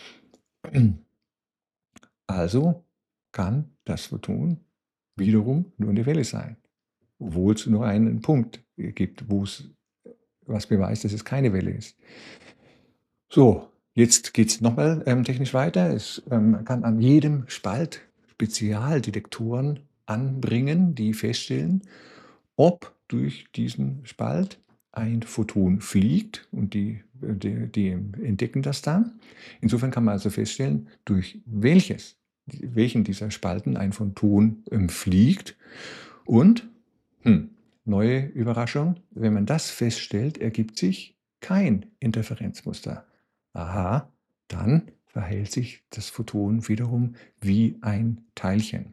Also kann das Photon wiederum nur eine Welle sein, obwohl es nur einen Punkt gibt, was beweist, dass es keine Welle ist. So, jetzt geht es nochmal technisch weiter. Man kann an jedem Spalt Spezialdetektoren anbringen, die feststellen, ob durch diesen Spalt ein Photon fliegt und die entdecken das dann. Insofern kann man also feststellen, durch welchen dieser Spalten ein Photon fliegt. Und, neue Überraschung, wenn man das feststellt, ergibt sich kein Interferenzmuster. Aha, dann verhält sich das Photon wiederum wie ein Teilchen.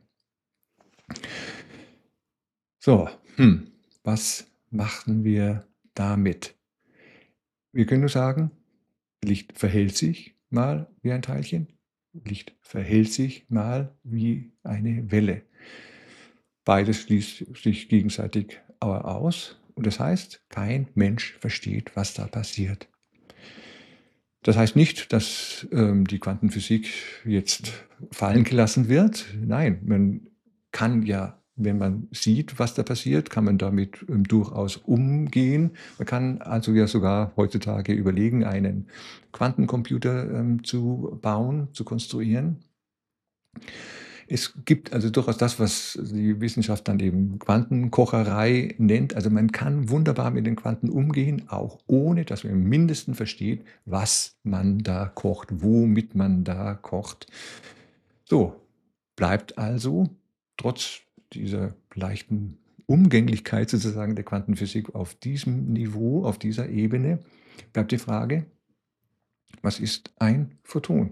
So, was machen wir damit? Wir können nur sagen, Licht verhält sich mal wie ein Teilchen, Licht verhält sich mal wie eine Welle. Beides schließt sich gegenseitig aber aus Und das heißt, kein Mensch versteht, was da passiert. Das heißt nicht, dass die Quantenphysik jetzt fallen gelassen wird. Nein, man kann ja, wenn man sieht, was da passiert, kann man damit durchaus umgehen. Man kann also ja sogar heutzutage überlegen, einen Quantencomputer zu bauen, zu konstruieren. Es gibt also durchaus das, was die Wissenschaft dann eben Quantenkocherei nennt. Also man kann wunderbar mit den Quanten umgehen, auch ohne dass man im Mindesten versteht, was man da kocht, womit man da kocht. So, bleibt also trotz dieser leichten Umgänglichkeit sozusagen der Quantenphysik auf diesem Niveau, auf dieser Ebene, bleibt die Frage, was ist ein Photon?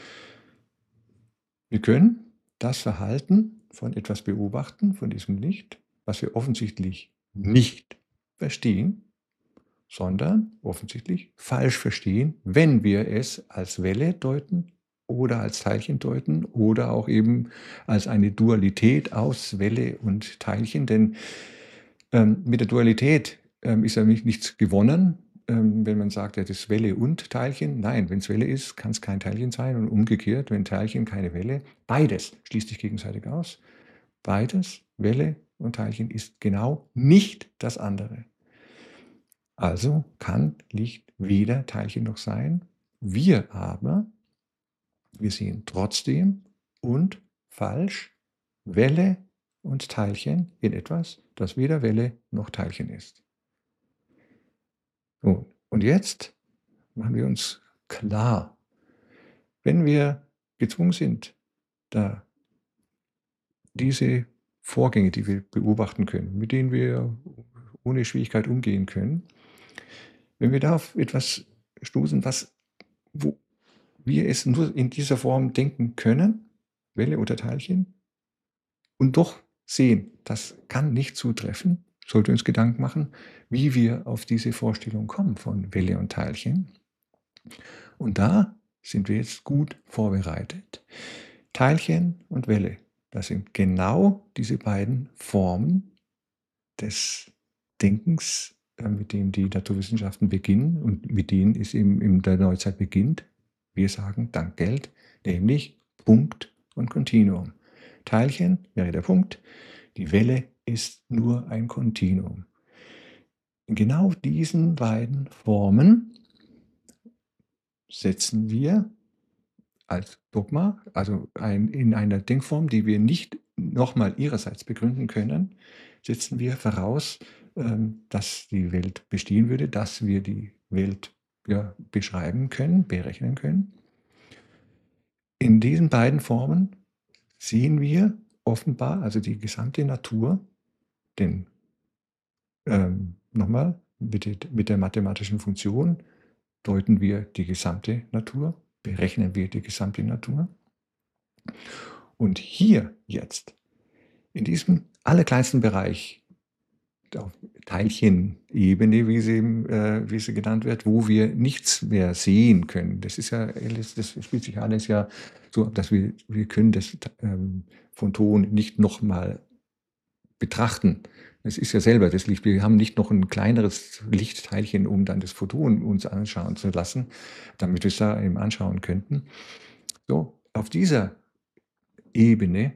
Wir können das Verhalten von etwas beobachten, von diesem Licht, was wir offensichtlich nicht verstehen, sondern offensichtlich falsch verstehen, wenn wir es als Welle deuten oder als Teilchen deuten oder auch eben als eine Dualität aus Welle und Teilchen. Denn mit der Dualität ist ja nichts gewonnen, wenn man sagt, ja, das ist Welle und Teilchen. Nein, wenn es Welle ist, kann es kein Teilchen sein und umgekehrt, wenn Teilchen keine Welle. Beides schließt sich gegenseitig aus. Beides, Welle und Teilchen, ist genau nicht das andere. Also kann Licht weder Teilchen noch sein. Wir aber, wir sehen trotzdem und falsch Welle und Teilchen in etwas, das weder Welle noch Teilchen ist. So, und jetzt machen wir uns klar, wenn wir gezwungen sind, da diese Vorgänge, die wir beobachten können, mit denen wir ohne Schwierigkeit umgehen können, wenn wir da auf etwas stoßen, wo wir es nur in dieser Form denken können, Welle oder Teilchen, und doch sehen, das kann nicht zutreffen, sollte uns Gedanken machen, wie wir auf diese Vorstellung kommen von Welle und Teilchen. Und da sind wir jetzt gut vorbereitet. Teilchen und Welle, das sind genau diese beiden Formen des Denkens, mit denen die Naturwissenschaften beginnen und mit denen es eben in der Neuzeit beginnt. Wir sagen dank Geld, nämlich Punkt und Kontinuum. Teilchen wäre der Punkt, die Welle ist nur ein Kontinuum. In genau diesen beiden Formen setzen wir als Dogma, also in einer Denkform, die wir nicht nochmal ihrerseits begründen können, setzen wir voraus, dass die Welt bestehen würde, dass wir die Welt beschreiben können, berechnen können. In diesen beiden Formen sehen wir offenbar, also die gesamte Natur, denn nochmal, mit der mathematischen Funktion deuten wir die gesamte Natur, berechnen wir die gesamte Natur. Und hier jetzt, in diesem allerkleinsten Bereich, auf Teilchenebene, wie sie genannt wird, wo wir nichts mehr sehen können. Das ist ja alles, das spielt sich alles ja so ab, dass wir können das Photon nicht nochmal betrachten. Es ist ja selber das Licht. Wir haben nicht noch ein kleineres Lichtteilchen, um dann das Photon uns anschauen zu lassen, damit wir es da eben anschauen könnten. So, auf dieser Ebene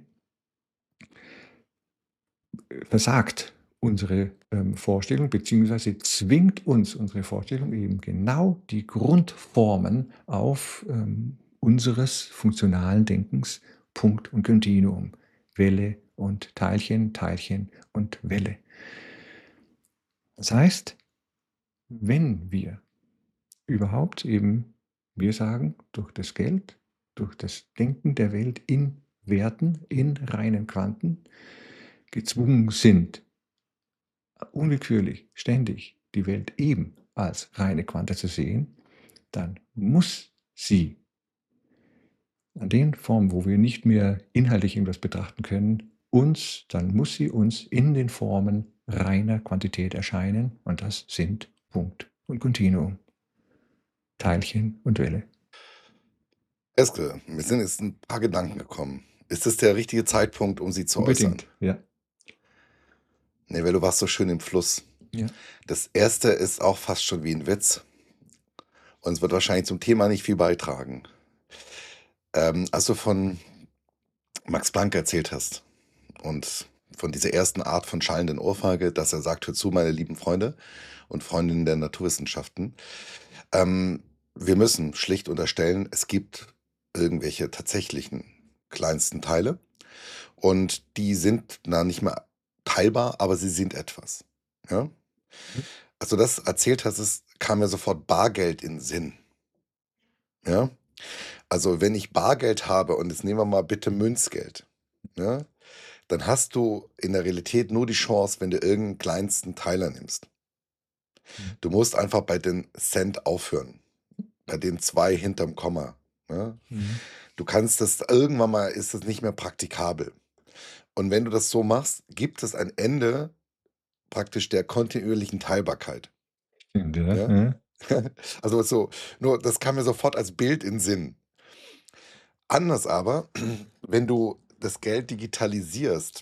versagt unsere Vorstellung, beziehungsweise zwingt uns unsere Vorstellung eben genau die Grundformen auf unseres funktionalen Denkens, Punkt und Kontinuum, Welle und Teilchen, Teilchen und Welle. Das heißt, wenn wir überhaupt eben, wir sagen, durch das Geld, durch das Denken der Welt in Werten, in reinen Quanten, gezwungen sind, unwillkürlich, ständig die Welt eben als reine Quante zu sehen, dann muss sie an den Formen, wo wir nicht mehr inhaltlich irgendwas betrachten können, dann muss sie uns in den Formen reiner Quantität erscheinen, und das sind Punkt und Kontinuum, Teilchen und Welle. Eske, mir sind jetzt ein paar Gedanken gekommen. Ist das der richtige Zeitpunkt, um sie zu äußern? Unbedingt, ja. Nee, weil du warst so schön im Fluss. Ja. Das erste ist auch fast schon wie ein Witz und es wird wahrscheinlich zum Thema nicht viel beitragen. Als du von Max Planck erzählt hast und von dieser ersten Art von schallenden Ohrfeige, dass er sagt: „Hört zu, meine lieben Freunde und Freundinnen der Naturwissenschaften, ähm, wir müssen schlicht unterstellen, es gibt irgendwelche tatsächlichen kleinsten Teile und die sind na nicht mehr teilbar, aber sie sind etwas." Ja? Mhm. Als du das erzählt hast, kam mir sofort Bargeld in 'n Sinn, ja? Also, wenn ich Bargeld habe und jetzt nehmen wir mal bitte Münzgeld, ja, dann hast du in der Realität nur die Chance, wenn du irgend kleinsten Teiler nimmst. Mhm. Du musst einfach bei den Cent aufhören, bei den 2 hinterm Komma, ne? Mhm. Du kannst das irgendwann mal ist das nicht mehr praktikabel. Und wenn du das so machst, gibt es ein Ende praktisch der kontinuierlichen Teilbarkeit, Stimmt, ja. ja? Ja. Also, so nur das kam mir sofort als Bild in Sinn. Anders aber, wenn du das Geld digitalisierst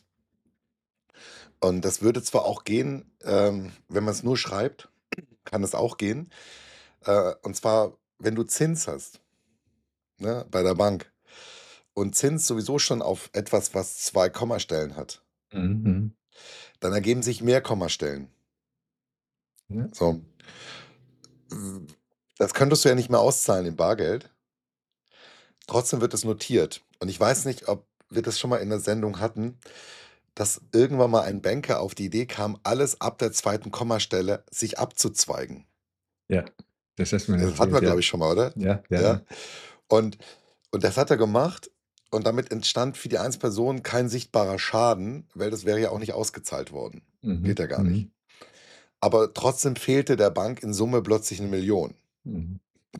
und das würde zwar auch gehen, wenn man's nur schreibt, kann es auch gehen, und zwar, wenn du Zins hast, ne, bei der Bank und Zins sowieso schon auf etwas, was 2 Kommastellen hat, Mhm, mhm. dann ergeben sich mehr Kommastellen. Ja. So, w das könntest du ja nicht mehr auszahlen in Bargeld. Trotzdem wird es notiert. Und ich weiß nicht, ob wir das schon mal in der Sendung hatten, dass irgendwann mal ein Banker auf die Idee kam, alles ab der zweiten Kommastelle sich abzuzweigen. Ja, das hast du mir Das hatten erzählt, wir, ja. glaube ich, schon mal, oder? Ja, ja, Ja. ja. Und das hat er gemacht und damit entstand für die Einzelperson kein sichtbarer Schaden, weil das wäre ja auch nicht ausgezahlt worden. Mhm, Geht ja gar nicht. mhm, Aber trotzdem fehlte der Bank in Summe plötzlich 1.000.000. mhm.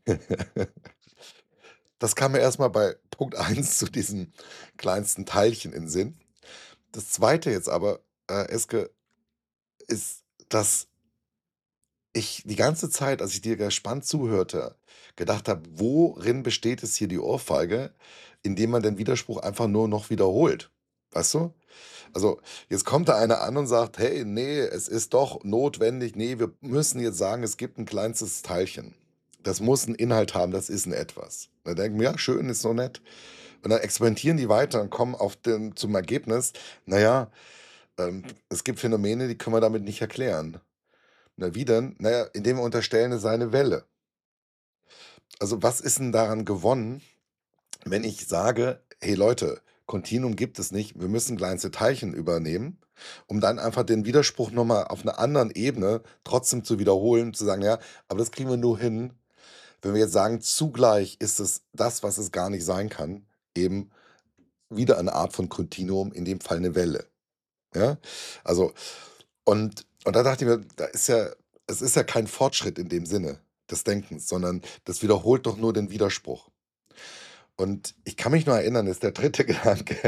Das kam mir erst mal bei Punkt eins zu diesem kleinsten Teilchen in den Sinn. Das Zweite jetzt aber, Eske, ist, dass ich die ganze Zeit, als ich dir gespannt zuhörte, gedacht habe: „Worin besteht es hier die Ohrfeige, indem man den Widerspruch einfach nur noch wiederholt?" Weißt du? Also, jetzt kommt da einer an und sagt: „Hey, nee, es ist doch notwendig. Nee, wir müssen jetzt sagen, es gibt ein kleinstes Teilchen. Das muss einen Inhalt haben, das ist ein Etwas." Da denken wir: „Ja, schön, ist so nett." Und dann experimentieren die weiter und kommen auf den zum Ergebnis: „Na ja, es gibt Phänomene, die können wir damit nicht erklären." Na, wie denn? Na ja, indem wir unterstellen, es sei eine Welle. Also, was ist denn daran gewonnen, wenn ich sage: „Hey Leute, Kontinuum gibt es nicht, wir müssen kleinste Teilchen übernehmen", um dann einfach den Widerspruch noch mal auf einer anderen Ebene trotzdem zu wiederholen, zu sagen: „Ja, aber das kriegen wir nur hin, wenn wir jetzt sagen, zugleich ist es das, was es gar nicht sein kann, eben wieder eine Art von Kontinuum, in dem Fall eine Welle." Ja? Also, und da dachte ich mir, da ist ja es ist ja kein Fortschritt in dem Sinne des Denkens, sondern das wiederholt doch nur den Widerspruch. Und ich kann mich nur erinnern, ist der dritte Gedanke,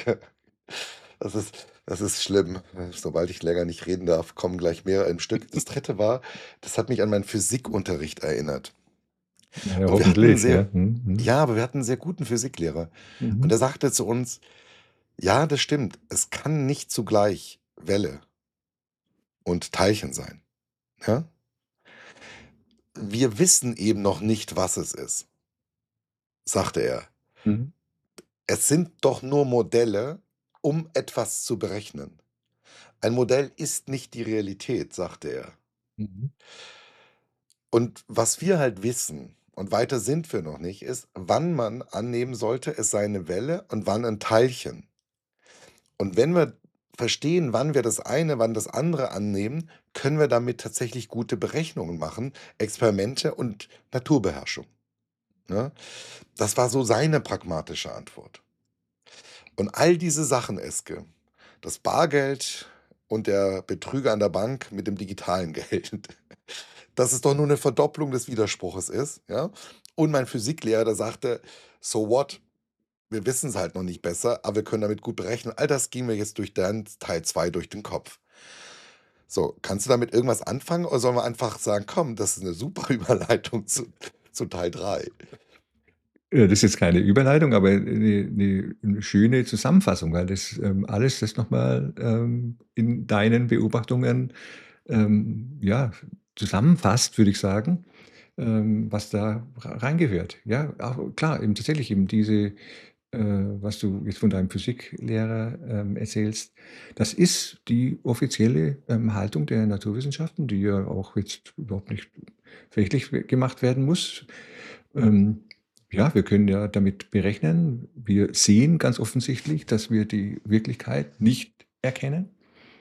das ist schlimm. Sobald ich länger nicht reden darf, kommen gleich mehrere im Stück. Das dritte war, das hat mich an meinen Physikunterricht erinnert. Ja, Und wir hatten 'n hoffentlich, sehr ja. Mhm, mhm. ja, aber wir hatten 'n sehr guten Physiklehrer. Und Mhm. der sagte zu uns: „Ja, das stimmt. Es kann nicht zugleich Welle und Teilchen sein, ja? Wir wissen eben noch nicht, was es ist", sagte er. Mhm. „Es sind doch nur Modelle, um etwas zu berechnen. Ein Modell ist nicht die Realität", sagte er. Mhm. Und was wir halt wissen, und weiter sind wir noch nicht, ist, wann man annehmen sollte, es sei eine Welle und wann ein Teilchen. Und wenn wir verstehen, wann wir das eine, wann das andere annehmen, können wir damit tatsächlich gute Berechnungen machen, Experimente und Naturbeherrschung, ne? Das war so seine pragmatische Antwort. Und all diese Sachen, Eske, das Bargeld und der Betrüger an der Bank mit dem digitalen Geld, dass es doch nur 'ne Verdopplung des Widerspruches ist, ja? Und mein Physiklehrer, der sagte: „So what? Wir wissen's halt noch nicht besser, aber wir können damit gut berechnen." All das ging mir jetzt durch dein Teil 2 durch den Kopf. So, kannst du damit irgendwas anfangen oder sollen wir einfach sagen: „Komm, das ist 'ne super Überleitung zu Teil 3?" Das ist jetzt keine Überleitung, aber 'ne schöne Zusammenfassung, weil das, alles das noch mal, in deinen Beobachtungen ja, zusammenfasst, würde ich sagen, was da reingehört. Ja, auch klar, eben tatsächlich eben diese, was du jetzt von deinem Physiklehrer erzählst, das ist die offizielle Haltung der Naturwissenschaften, die ja auch jetzt überhaupt nicht verächtlich gemacht werden muss. Ähm, ja, wir können ja damit berechnen. Wir sehen ganz offensichtlich, dass wir die Wirklichkeit nicht erkennen.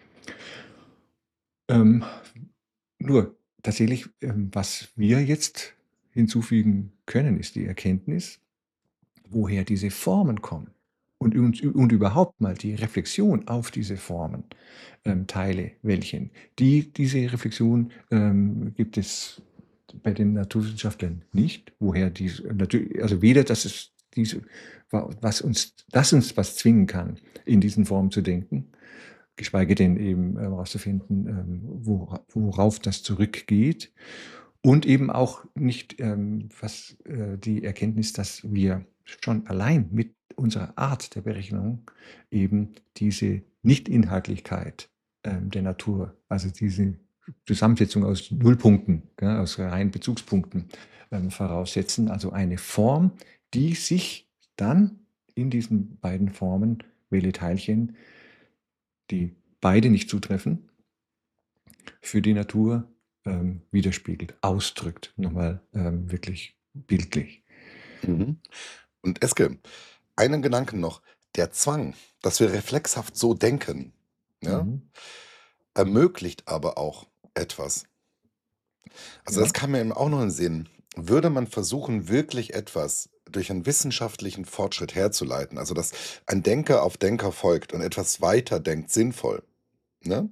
Ähm, nur tatsächlich, was wir jetzt hinzufügen können, ist die Erkenntnis, woher diese Formen kommen und überhaupt mal die Reflexion auf diese Formen, teile welchen. Diese Reflexion, gibt es bei den Naturwissenschaftlern nicht, woher dies natür also weder, dass es diese was uns was zwingen kann, in diesen Formen zu denken, geschweige denn eben, herauszufinden, worauf das zurückgeht und eben auch nicht, was, die Erkenntnis, dass wir schon allein mit unserer Art der Berechnung eben diese Nichtinhaltlichkeit, der Natur, also diese Zusammensetzung aus Nullpunkten, gell, aus reinen Bezugspunkten, voraussetzen. Also eine Form, die sich dann in diesen beiden Formen, welche Teilchen, die beide nicht zutreffen, für die Natur widerspiegelt, ausdrückt. Nochmal wirklich bildlich. Mhm. Und Eske, einen Gedanken noch. Der Zwang, dass wir reflexhaft so denken, ja, Mhm. ermöglicht aber auch etwas. Also das Ja. kam mir eben auch noch in den Sinn. Würde man versuchen, wirklich etwas durch einen wissenschaftlichen Fortschritt herzuleiten, also dass ein Denker auf Denker folgt und etwas weiter denkt, sinnvoll, ne?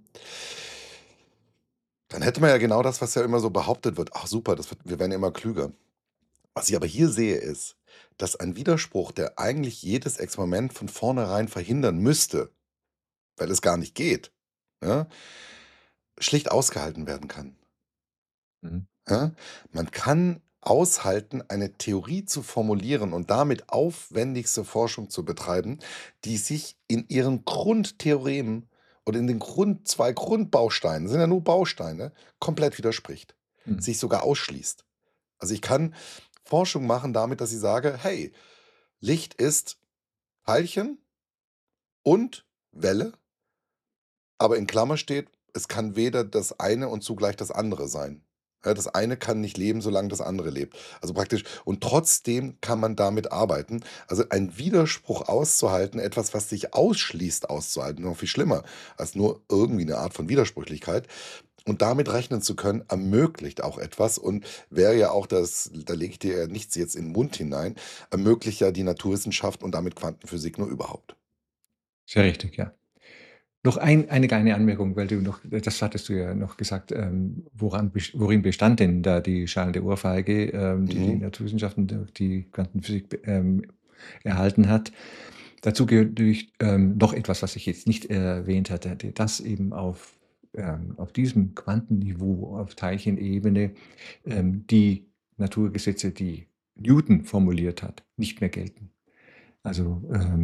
Dann hätte man ja genau das, was ja immer so behauptet wird. Ach super, wir werden immer klüger. Was ich aber hier sehe, ist, dass ein Widerspruch, der eigentlich jedes Experiment von vornherein verhindern müsste, weil es gar nicht geht, ja, schlicht ausgehalten werden kann. Mhm. Ja? Man kann aushalten, eine Theorie zu formulieren und damit aufwendigste Forschung zu betreiben, die sich in ihren Grundtheoremen oder in den zwei Grundbausteinen, sind ja nur Bausteine, komplett widerspricht, Mhm. sich sogar ausschließt. Also ich kann Forschung machen damit, dass ich sage, hey, Licht ist Teilchen und Welle, aber in Klammer steht, es kann weder das eine und zugleich das andere sein. Ja, das eine kann nicht leben, solange das andere lebt. Also praktisch, und trotzdem kann man damit arbeiten. Also ein Widerspruch auszuhalten, etwas, was sich ausschließt, auszuhalten, noch viel schlimmer als nur irgendwie eine Art von Widersprüchlichkeit. Und damit rechnen zu können, ermöglicht auch etwas und wäre ja auch das, da lege ich dir ja nichts jetzt in den Mund hinein, ermöglicht ja die Naturwissenschaft und damit Quantenphysik nur überhaupt. Sehr richtig, ja. Noch eine kleine Anmerkung, weil du noch das hattest du ja noch gesagt, worin bestand denn da die schallende Ohrfeige, die die Mhm. Naturwissenschaften durch die Quantenphysik erhalten hat. Dazu gehört natürlich, noch etwas, was ich jetzt nicht erwähnt hatte, dass eben auf diesem Quantenniveau, auf Teilchenebene, die Naturgesetze, die Newton formuliert hat, nicht mehr gelten. Also,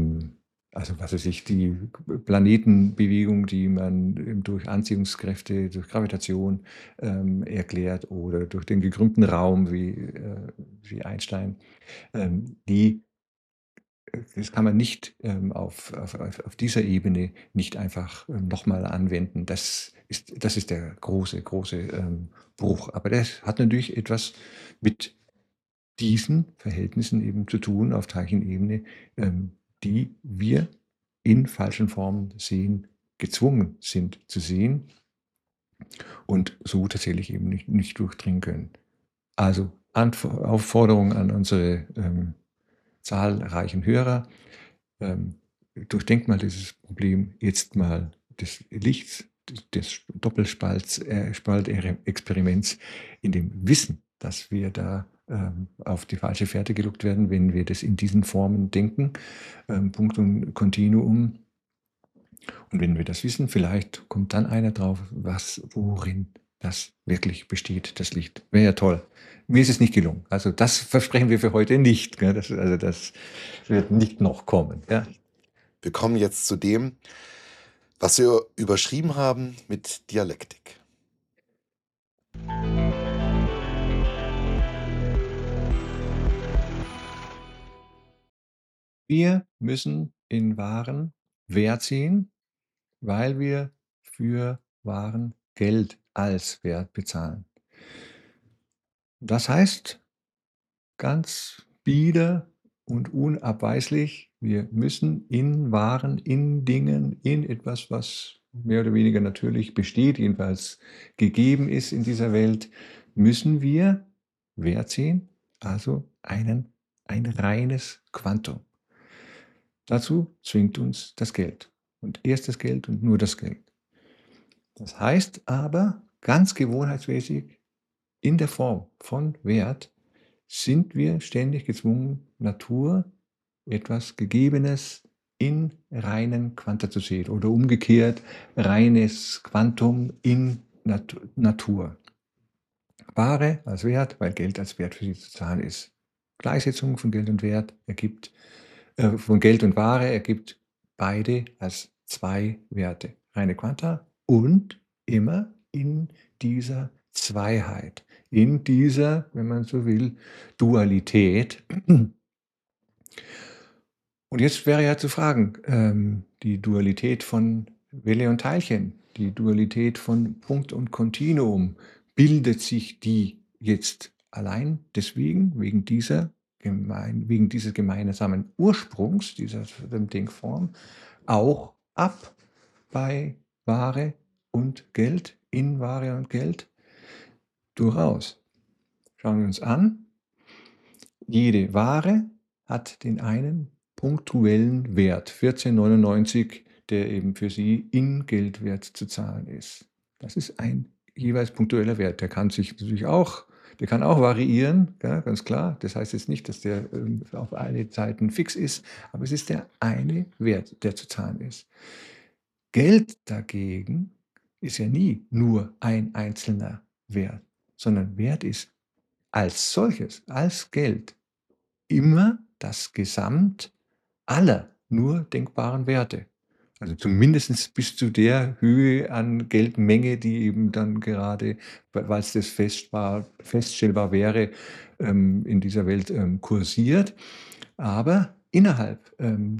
was weiß ich, die Planetenbewegung, die man durch Anziehungskräfte, durch Gravitation, erklärt oder durch den gekrümmten Raum wie Einstein, die das kann man nicht, auf dieser Ebene nicht einfach, noch mal anwenden. Das ist der große, Bruch. Aber das hat natürlich etwas mit diesen Verhältnissen eben zu tun auf Teilchenebene, die wir in falschen Formen sehen gezwungen sind zu sehen und so tatsächlich eben nicht durchdringen können. Also Aufforderung an unsere, zahlreichen Hörer, ähm, durchdenkt mal dieses Problem jetzt mal des Lichts, des Doppelspalts Spaltexperiments in dem Wissen, dass wir da, auf die falsche Fährte gelockt werden, wenn wir das in diesen Formen denken, Punktum Continuum. Und wenn wir das wissen, vielleicht kommt dann einer drauf, worin das wirklich besteht, das Licht. Wäre ja toll. Mir ist es nicht gelungen. Also das versprechen wir für heute nicht. Gell? Das wird nicht noch kommen. Ja. Wir kommen jetzt zu dem, was wir überschrieben haben mit Dialektik. Wir müssen in Waren Wert sehen, weil wir für Waren Geld als Wert bezahlen. Das heißt ganz bieder und unabweislich, wir müssen in Waren, in Dingen, in etwas, was mehr oder weniger natürlich besteht, jedenfalls gegeben ist in dieser Welt, müssen wir Wert sehen, also ein reines Quantum. Dazu zwingt uns das Geld. Und erst das Geld und nur das Geld. Das heißt aber, ganz gewohnheitsmäßig in der Form von Wert sind wir ständig gezwungen, Natur, etwas Gegebenes in reinen Quanta zu sehen oder umgekehrt reines Quantum in Natur. Ware als Wert, weil Geld als Wert für sie zu zahlen ist. Gleichsetzung von Geld und Wert ergibt, von Geld und Ware ergibt beide als zwei Werte. Reine Quanta und immer in dieser Zweiheit, in dieser, wenn man so will, Dualität. Und jetzt wäre ja zu fragen, die Dualität von Welle und Teilchen, die Dualität von Punkt und Kontinuum, bildet sich die jetzt allein deswegen, wegen dieses gemeinsamen Ursprungs, dieser Denkform, auch ab bei Ware und Geld, in Ware und Geld? Durchaus. Schauen wir uns an. Jede Ware hat den einen punktuellen Wert, 14,99, der eben für Sie in Geldwert zu zahlen ist. Das ist ein jeweils punktueller Wert. Der kann sich natürlich auch, der kann auch variieren, ja, ganz klar. Das heißt jetzt nicht, dass der auf alle Zeiten fix ist, aber es ist der eine Wert, der zu zahlen ist. Geld dagegen ist ja nie nur ein einzelner Wert, sondern Wert ist als solches, als Geld, immer das Gesamt aller nur denkbaren Werte. Also zumindest bis zu der Höhe an Geldmenge, die eben dann gerade, weil es das feststellbar wäre, in dieser Welt kursiert. Aber innerhalb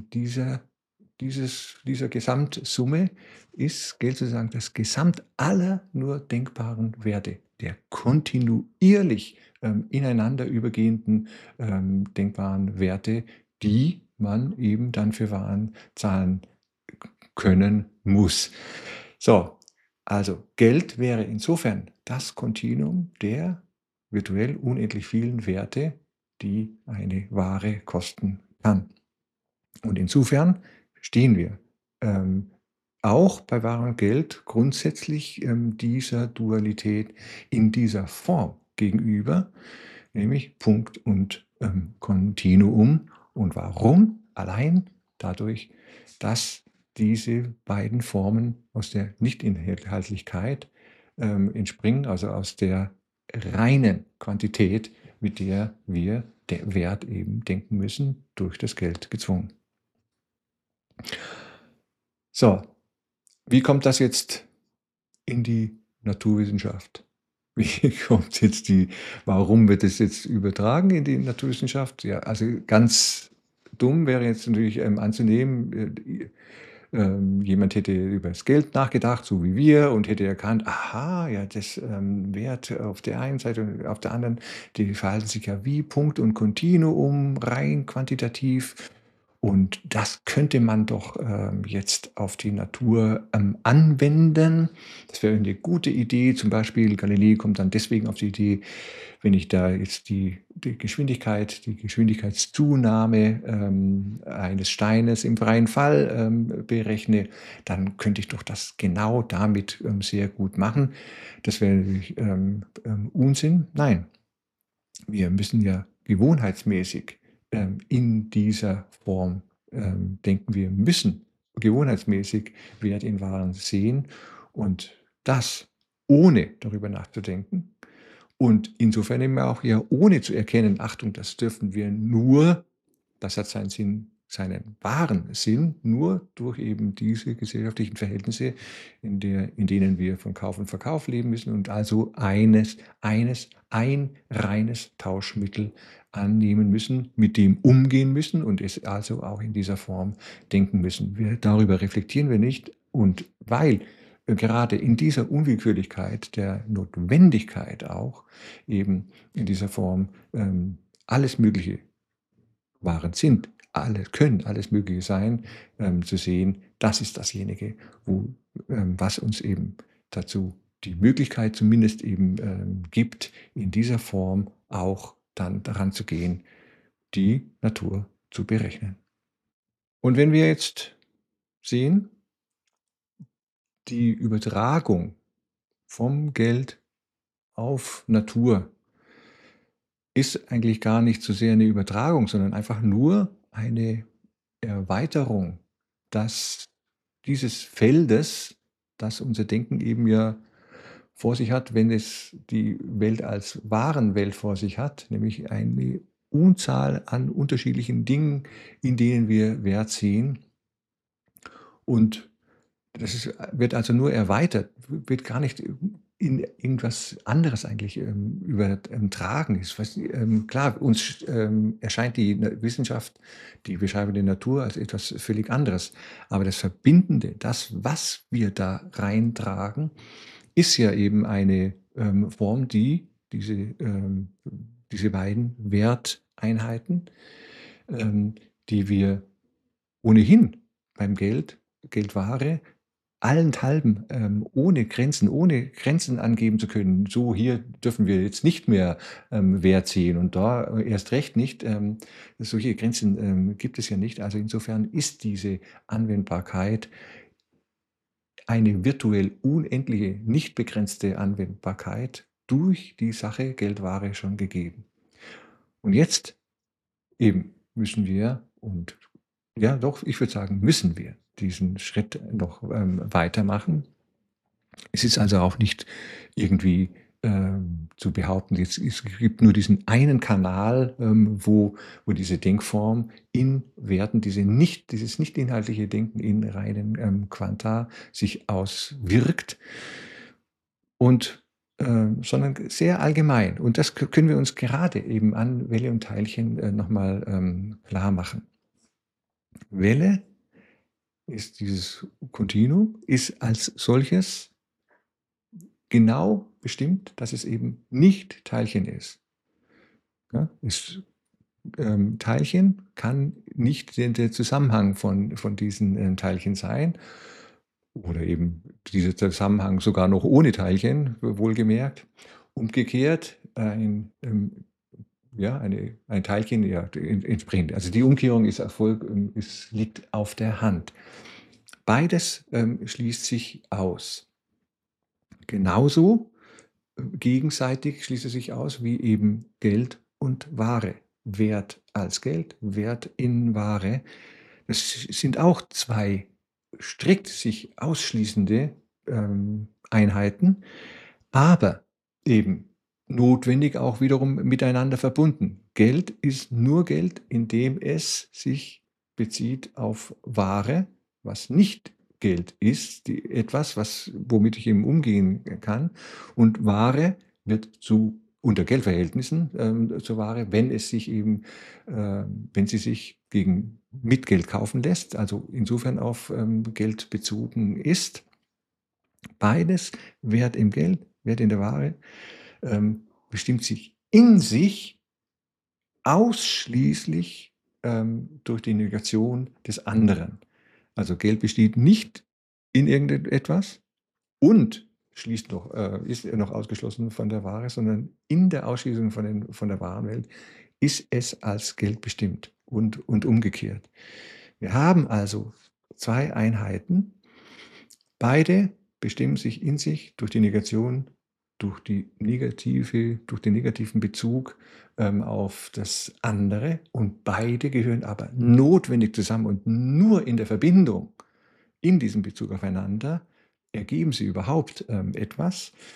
dieser Gesamtsumme ist Geld sozusagen das Gesamt aller nur denkbaren Werte, der kontinuierlich ineinander übergehenden denkbaren Werte, die man eben dann für Waren zahlen können muss. So, also Geld wäre insofern das Kontinuum der virtuell unendlich vielen Werte, die eine Ware kosten kann. Und insofern stehen wir auch bei Ware und Geld grundsätzlich dieser Dualität in dieser Form gegenüber, nämlich Punkt und Kontinuum. Und warum? Allein dadurch, dass diese beiden Formen aus der Nichtinhaltlichkeit entspringen, also aus der reinen Quantität, mit der wir den Wert eben denken müssen, durch das Geld gezwungen. So, wie kommt das jetzt in die Naturwissenschaft? Wie kommt jetzt warum wird es jetzt übertragen in die Naturwissenschaft? Ja, also ganz dumm wäre jetzt natürlich anzunehmen, jemand hätte über das Geld nachgedacht, so wie wir, und hätte erkannt, aha, ja, das Wert auf der einen Seite und auf der anderen, die verhalten sich ja wie Punkt und Kontinuum, rein quantitativ. Und das könnte man doch jetzt auf die Natur anwenden. Das wäre eine gute Idee. Zum Beispiel Galilei kommt dann deswegen auf die Idee, wenn ich da jetzt die Geschwindigkeitszunahme eines Steines im freien Fall berechne, dann könnte ich doch das genau damit sehr gut machen. Das wäre natürlich Unsinn. Nein, wir müssen ja gewohnheitsmäßig in dieser Form denken. Wir müssen gewohnheitsmäßig Wert in Waren sehen und das ohne darüber nachzudenken und insofern eben auch ja ohne zu erkennen, Achtung, das dürfen wir nur, das hat seinen Sinn seinen wahren Sinn nur durch eben diese gesellschaftlichen Verhältnisse, in denen wir von Kauf und Verkauf leben müssen und also ein reines Tauschmittel annehmen müssen, mit dem umgehen müssen und es also auch in dieser Form denken müssen. Darüber reflektieren wir nicht und weil gerade in dieser Unwillkürlichkeit der Notwendigkeit auch eben in dieser Form alles Mögliche wahren sind, können alles Mögliche sein, zu sehen, das ist dasjenige, was uns eben dazu die Möglichkeit zumindest eben gibt, in dieser Form auch dann daran zu gehen, die Natur zu berechnen. Und wenn wir jetzt sehen, die Übertragung vom Geld auf Natur ist eigentlich gar nicht so sehr eine Übertragung, sondern einfach nur eine Erweiterung dass dieses Feldes, das unser Denken eben ja vor sich hat, wenn es die Welt als wahren Welt vor sich hat, nämlich eine Unzahl an unterschiedlichen Dingen, in denen wir Wert sehen. Und wird also nur erweitert, wird gar nicht in irgendwas anderes eigentlich übertragen. Klar, uns erscheint die Wissenschaft, die Beschreibung der Natur als etwas völlig anderes. Aber das Verbindende, das, was wir da reintragen, ist ja eben eine Form, die diese beiden Werteinheiten, die wir ohnehin beim Geldware allenthalben, ohne Grenzen angeben zu können. So, hier dürfen wir jetzt nicht mehr Wert sehen und da erst recht nicht. Solche Grenzen gibt es ja nicht. Also insofern ist diese Anwendbarkeit eine virtuell unendliche, nicht begrenzte Anwendbarkeit durch die Sache Geldware schon gegeben. Und jetzt eben müssen wir und ja, doch, ich würde sagen, müssen wir diesen Schritt noch weitermachen. Es ist also auch nicht irgendwie zu behaupten, es gibt nur diesen einen Kanal, wo diese Denkform in Werten, dieses nicht inhaltliche Denken in reinen Quanta sich auswirkt und sondern sehr allgemein. Und das können wir uns gerade eben an Welle und Teilchen nochmal klar machen. Welle ist dieses Kontinuum, ist als solches genau bestimmt, dass es eben nicht Teilchen ist. Ja, Teilchen kann nicht der Zusammenhang von diesen Teilchen sein oder eben dieser Zusammenhang sogar noch ohne Teilchen, wohlgemerkt. Umgekehrt ein Teilchen ja, entsprechend. Also die Umkehrung liegt auf der Hand. Beides schließt sich aus. Genauso gegenseitig schließt es sich aus wie eben Geld und Ware. Wert als Geld, Wert in Ware. Das sind auch zwei strikt sich ausschließende Einheiten, aber eben notwendig auch wiederum miteinander verbunden. Geld ist nur Geld, indem es sich bezieht auf Ware, was nicht Geld ist, etwas, womit ich eben umgehen kann. Und Ware wird unter Geldverhältnissen zur Ware, wenn sie sich mit Geld kaufen lässt, also insofern auf Geld bezogen ist. Beides, Wert im Geld, Wert in der Ware, bestimmt sich in sich ausschließlich durch die Negation des anderen. Also Geld besteht nicht in irgendetwas und ist noch ausgeschlossen von der Ware, sondern in der Ausschließung von der wahren Welt ist es als Geld bestimmt und umgekehrt. Wir haben also zwei Einheiten, beide bestimmen sich in sich durch die Negation, durch den negativen Bezug auf das andere und beide gehören aber notwendig zusammen und nur in der Verbindung, in diesem Bezug aufeinander, ergeben sie überhaupt etwas.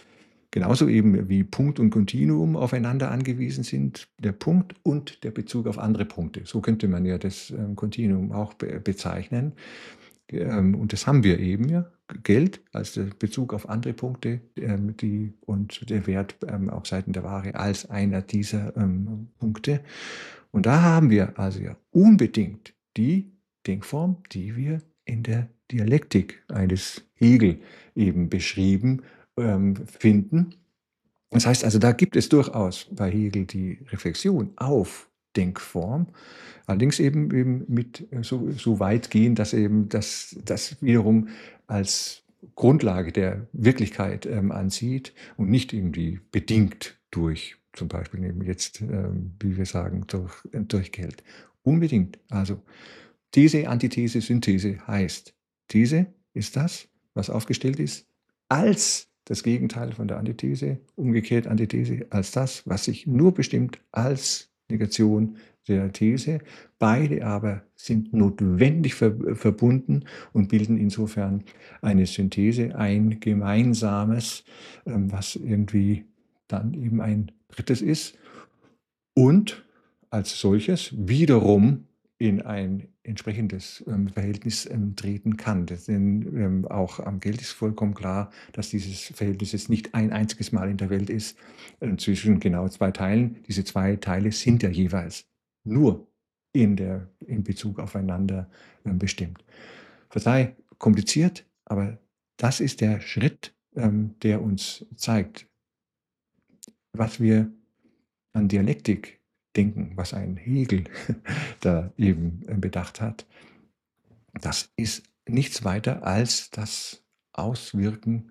Genauso eben wie Punkt und Kontinuum aufeinander angewiesen sind, der Punkt und der Bezug auf andere Punkte. So könnte man ja das Kontinuum auch bezeichnen. Und das haben wir eben ja. Geld als der Bezug auf andere Punkte, und der Wert auf Seiten der Ware als einer dieser Punkte. Und da haben wir also ja unbedingt die Denkform, die wir in der Dialektik eines Hegel eben beschrieben finden. Das heißt also, da gibt es durchaus bei Hegel die Reflexion auf Denkform, allerdings eben mit so weit gehen, dass eben das wiederum als Grundlage der Wirklichkeit ansieht und nicht irgendwie bedingt durch zum Beispiel eben jetzt, wie wir sagen, durch Geld. Unbedingt. Also These, Antithese, Synthese heißt, These ist das, was aufgestellt ist, als das Gegenteil von der Antithese, umgekehrt Antithese als das, was sich nur bestimmt als Negation der These. Beide aber sind notwendig verbunden und bilden insofern eine Synthese, ein gemeinsames, was irgendwie dann eben ein drittes ist und als solches wiederum in ein entsprechendes Verhältnis treten kann. Denn auch am Geld ist vollkommen klar, dass dieses Verhältnis jetzt nicht ein einziges Mal in der Welt ist zwischen genau zwei Teilen. Diese zwei Teile sind ja jeweils nur in Bezug aufeinander bestimmt. Verzeih, kompliziert, aber das ist der Schritt, der uns zeigt, was wir an Dialektik denken, was ein Hegel da eben bedacht hat, das ist nichts weiter als das Auswirken,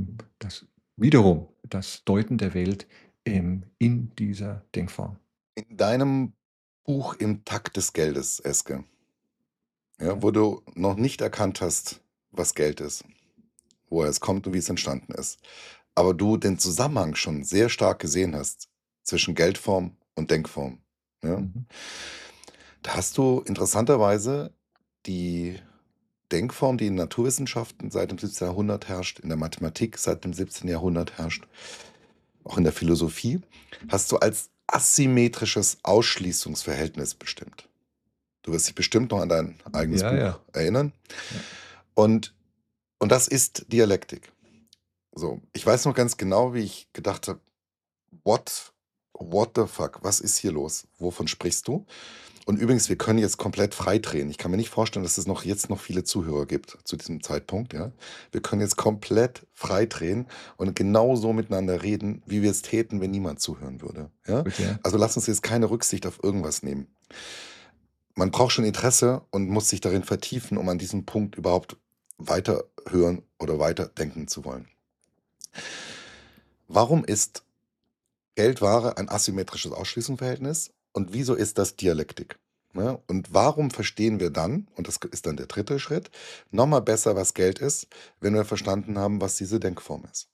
das Deuten der Welt in dieser Denkform. In deinem Buch Im Takt des Geldes, Eske, ja, Ja. wo du noch nicht erkannt hast, was Geld ist, woher es kommt und wie es entstanden ist, aber du den Zusammenhang schon sehr stark gesehen hast zwischen Geldform und Denkform, ja, Mhm. da hast du interessanterweise die Denkform, die in Naturwissenschaften seit dem 17. Jahrhundert herrscht, in der Mathematik seit dem 17. Jahrhundert herrscht, auch in der Philosophie, hast du als asymmetrisches Ausschließungsverhältnis bestimmt. Du wirst dich bestimmt noch an dein eigenes Ja, Buch ja. erinnern. Ja. Und, und das ist Dialektik. So, ich weiß noch ganz genau, wie ich gedacht habe, what the fuck, was ist hier los? Wovon sprichst du? Und übrigens, wir können jetzt komplett freidrehen. Ich kann mir nicht vorstellen, dass es jetzt noch viele Zuhörer gibt zu diesem Zeitpunkt. Ja? Wir können jetzt komplett freidrehen und genauso miteinander reden, wie wir es täten, wenn niemand zuhören würde. Ja? Gut, ja. Also lass uns jetzt keine Rücksicht auf irgendwas nehmen. Man braucht schon Interesse und muss sich darin vertiefen, um an diesem Punkt überhaupt weiter hören oder weiter denken zu wollen. Warum ist Geld-Ware ein asymmetrisches Ausschließungsverhältnis und wieso ist das Dialektik? Ne? Und warum verstehen wir dann, und das ist dann der dritte Schritt, nochmal besser, was Geld ist, wenn wir verstanden haben, was diese Denkform ist?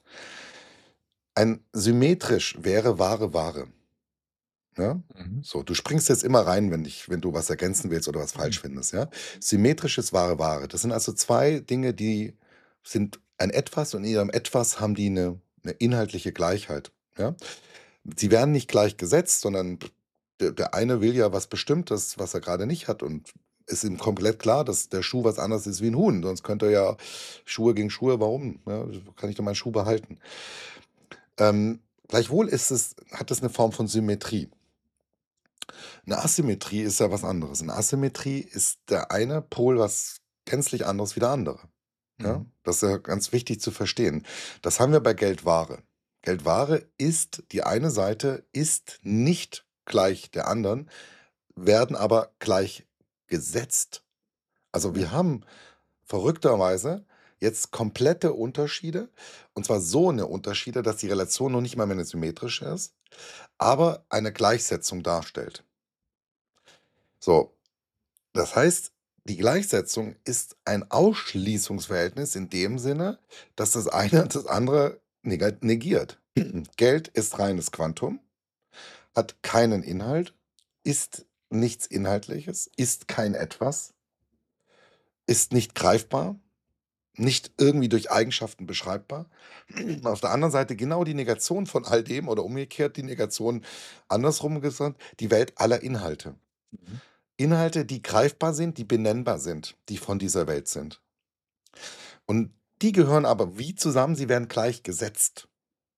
Ein symmetrisch wäre Ware Ware. Ja? Mhm. So, du springst jetzt immer rein, wenn du was ergänzen willst oder was falsch Mhm. findest. Ja? Symmetrisches Ware Ware. Das sind also zwei Dinge, die sind ein Etwas und in ihrem Etwas haben die eine inhaltliche Gleichheit. Ja? Sie werden nicht gleich gesetzt, sondern der eine will ja was Bestimmtes, was er gerade nicht hat und ist ihm komplett klar, dass der Schuh was anderes ist wie ein Huhn. Sonst könnte er ja Schuhe gegen Schuhe, warum? Ja, kann ich doch meinen Schuh behalten. Gleichwohl hat es eine Form von Symmetrie. Eine Asymmetrie ist ja was anderes. Eine Asymmetrie ist der eine Pol was gänzlich anderes wie der andere. Ja? Mhm. Das ist ja ganz wichtig zu verstehen. Das haben wir bei Geldware. Geldware ist, die eine Seite ist nicht gleich der anderen, werden aber gleich gesetzt. Also Ja. wir haben verrückterweise jetzt komplette Unterschiede, und zwar so eine Unterschiede, dass die Relation noch nicht mal mehr eine symmetrische ist, aber eine Gleichsetzung darstellt. So, das heißt, die Gleichsetzung ist ein Ausschließungsverhältnis in dem Sinne, dass das eine das andere negiert. Geld ist reines Quantum, hat keinen Inhalt, ist nichts Inhaltliches, ist kein Etwas, ist nicht greifbar, nicht irgendwie durch Eigenschaften beschreibbar. Auf der anderen Seite genau die Negation von all dem oder umgekehrt die Negation andersrum gesagt, die Welt aller Inhalte. Mhm. Inhalte, die greifbar sind, die benennbar sind, die von dieser Welt sind. Und die gehören aber wie zusammen? Sie werden gleichgesetzt.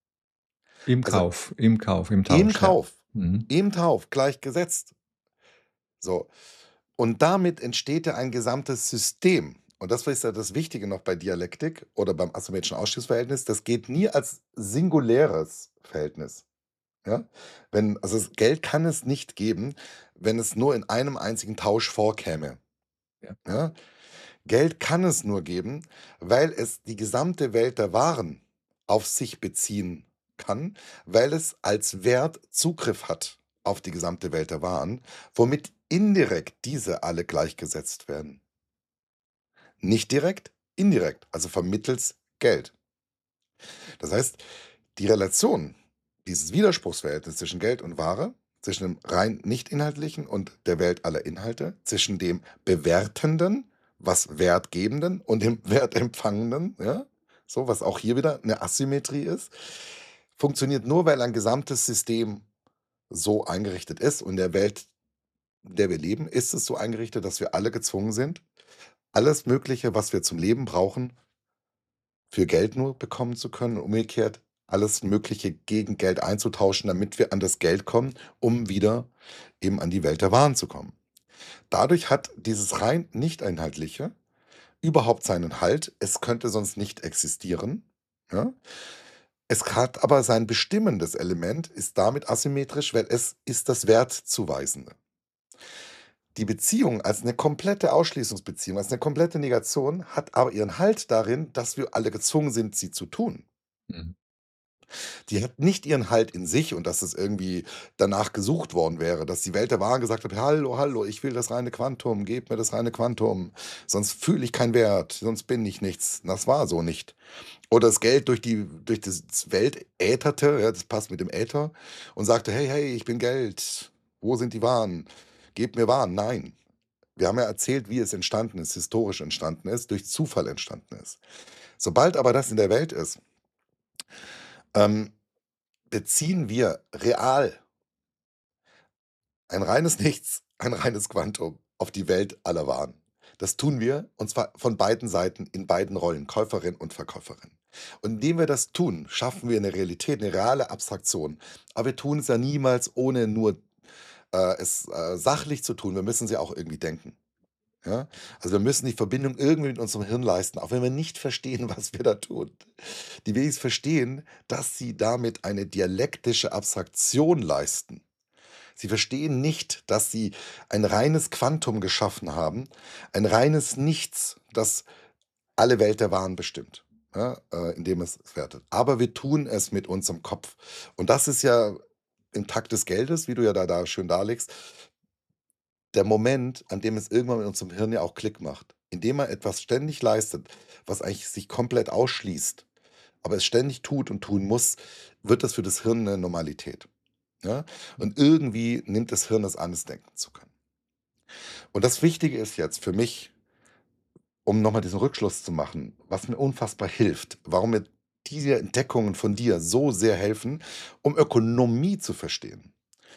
Also Im im Tausch, ja. Kauf, Mhm. im Kauf gleichgesetzt. So. Und damit entsteht ja ein gesamtes System. Und das ist ja das Wichtige noch bei Dialektik oder beim asymmetrischen Ausschlussverhältnis. Das geht nie als singuläres Verhältnis. Ja? Also das Geld kann es nicht geben, wenn es nur in einem einzigen Tausch vorkäme. Ja. Ja? Geld kann es nur geben, weil es die gesamte Welt der Waren auf sich beziehen kann, weil es als Wert Zugriff hat auf die gesamte Welt der Waren, womit indirekt diese alle gleichgesetzt werden. Nicht direkt, indirekt, also vermittels Geld. Das heißt, die Relation, dieses Widerspruchsverhältnis zwischen Geld und Ware, zwischen dem rein nicht-inhaltlichen und der Welt aller Inhalte, zwischen dem Bewertenden, was Wertgebenden und dem Wertempfangenden, ja, so, was auch hier wieder eine Asymmetrie ist, funktioniert nur, weil ein gesamtes System so eingerichtet ist. Und in der Welt, in der wir leben, ist es so eingerichtet, dass wir alle gezwungen sind, alles Mögliche, was wir zum Leben brauchen, für Geld nur bekommen zu können und umgekehrt alles Mögliche gegen Geld einzutauschen, damit wir an das Geld kommen, um wieder eben an die Welt der Waren zu kommen. Dadurch hat dieses rein Nicht-Einheitliche überhaupt seinen Halt. Es könnte sonst nicht existieren. Ja? Es hat aber sein bestimmendes Element, ist damit asymmetrisch, weil es ist das Wertzuweisende. Die Beziehung als eine komplette Ausschließungsbeziehung, als eine komplette Negation, hat aber ihren Halt darin, dass wir alle gezwungen sind, sie zu tun. Mhm. Die hat nicht ihren Halt in sich und dass es irgendwie danach gesucht worden wäre, dass die Welt der Wahren gesagt hat: „Hallo, hallo, ich will das reine Quantum, gebt mir das reine Quantum, sonst fühle ich keinen Wert, sonst bin ich nichts.“ Das war so nicht. Oder das Geld durch das Welt ätherte, ja, das passt mit dem Äther und sagte: „Hey, hey, ich bin Geld. Wo sind die Waren? Gebt mir Waren.“ Nein. Wir haben ja erzählt, wie es entstanden ist, historisch entstanden ist, durch Zufall entstanden ist. Sobald aber das in der Welt ist, ähm, beziehen wir real ein reines Nichts, ein reines Quantum auf die Welt aller Waren. Das tun wir, und zwar von beiden Seiten in beiden Rollen, Käuferin und Verkäuferin. Und indem wir das tun, schaffen wir eine Realität, eine reale Abstraktion. Aber wir tun es ja niemals, ohne nur es sachlich zu tun. Wir müssen sie auch irgendwie denken. Ja? Also wir müssen die Verbindung irgendwie mit unserem Hirn leisten, auch wenn wir nicht verstehen, was wir da tun. Die Wes verstehen, dass sie damit eine dialektische Abstraktion leisten. Sie verstehen nicht, dass sie ein reines Quantum geschaffen haben, ein reines Nichts, das alle Welt der Waren bestimmt, ja, indem es wertet. Aber wir tun es mit unserem Kopf. Und das ist ja im Takt des Geldes, wie du ja da schön darlegst, der Moment, an dem es irgendwann mit unserem Hirn ja auch Klick macht. Indem man etwas ständig leistet, was eigentlich sich komplett ausschließt, aber es ständig tut und tun muss, wird das für das Hirn eine Normalität. Ja? Und irgendwie nimmt das Hirn es an, es denken zu können. Und das Wichtige ist jetzt für mich, um nochmal diesen Rückschluss zu machen, was mir unfassbar hilft, warum mir diese Entdeckungen von dir so sehr helfen, um Ökonomie zu verstehen.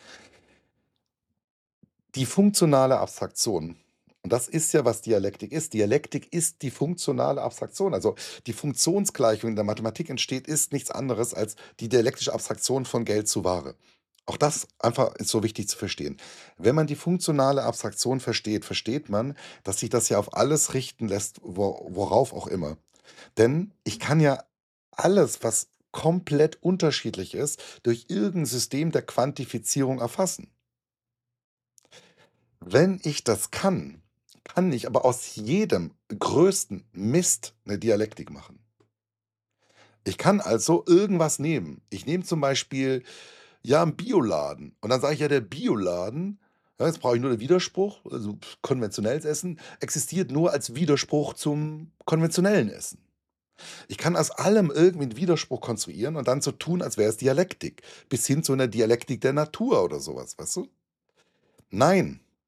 Die funktionale Abstraktion, und das ist ja, was Dialektik ist. Dialektik ist die funktionale Abstraktion. Also die Funktionsgleichung in der Mathematik entsteht, ist nichts anderes als die dialektische Abstraktion von Geld zu Ware. Auch das einfach ist so wichtig zu verstehen. Wenn man die funktionale Abstraktion versteht, versteht man, dass sich das ja auf alles richten lässt, worauf auch immer. Denn ich kann ja alles, was komplett unterschiedlich ist, durch irgendein System der Quantifizierung erfassen. Wenn ich das kann ich aber aus jedem größten Mist eine Dialektik machen. Ich kann also irgendwas nehmen. Ich nehme zum Beispiel, ja, 'n Bioladen und dann sage ich: „Ja, der Bioladen“, ja, jetzt brauche ich nur den Widerspruch, also, konventionelles Essen existiert nur als Widerspruch zum konventionellen Essen. Ich kann aus allem irgendwie 'n Widerspruch konstruieren und dann so tun, als wäre es Dialektik, bis hin zu einer Dialektik der Natur oder sowas, weißt du? Nein.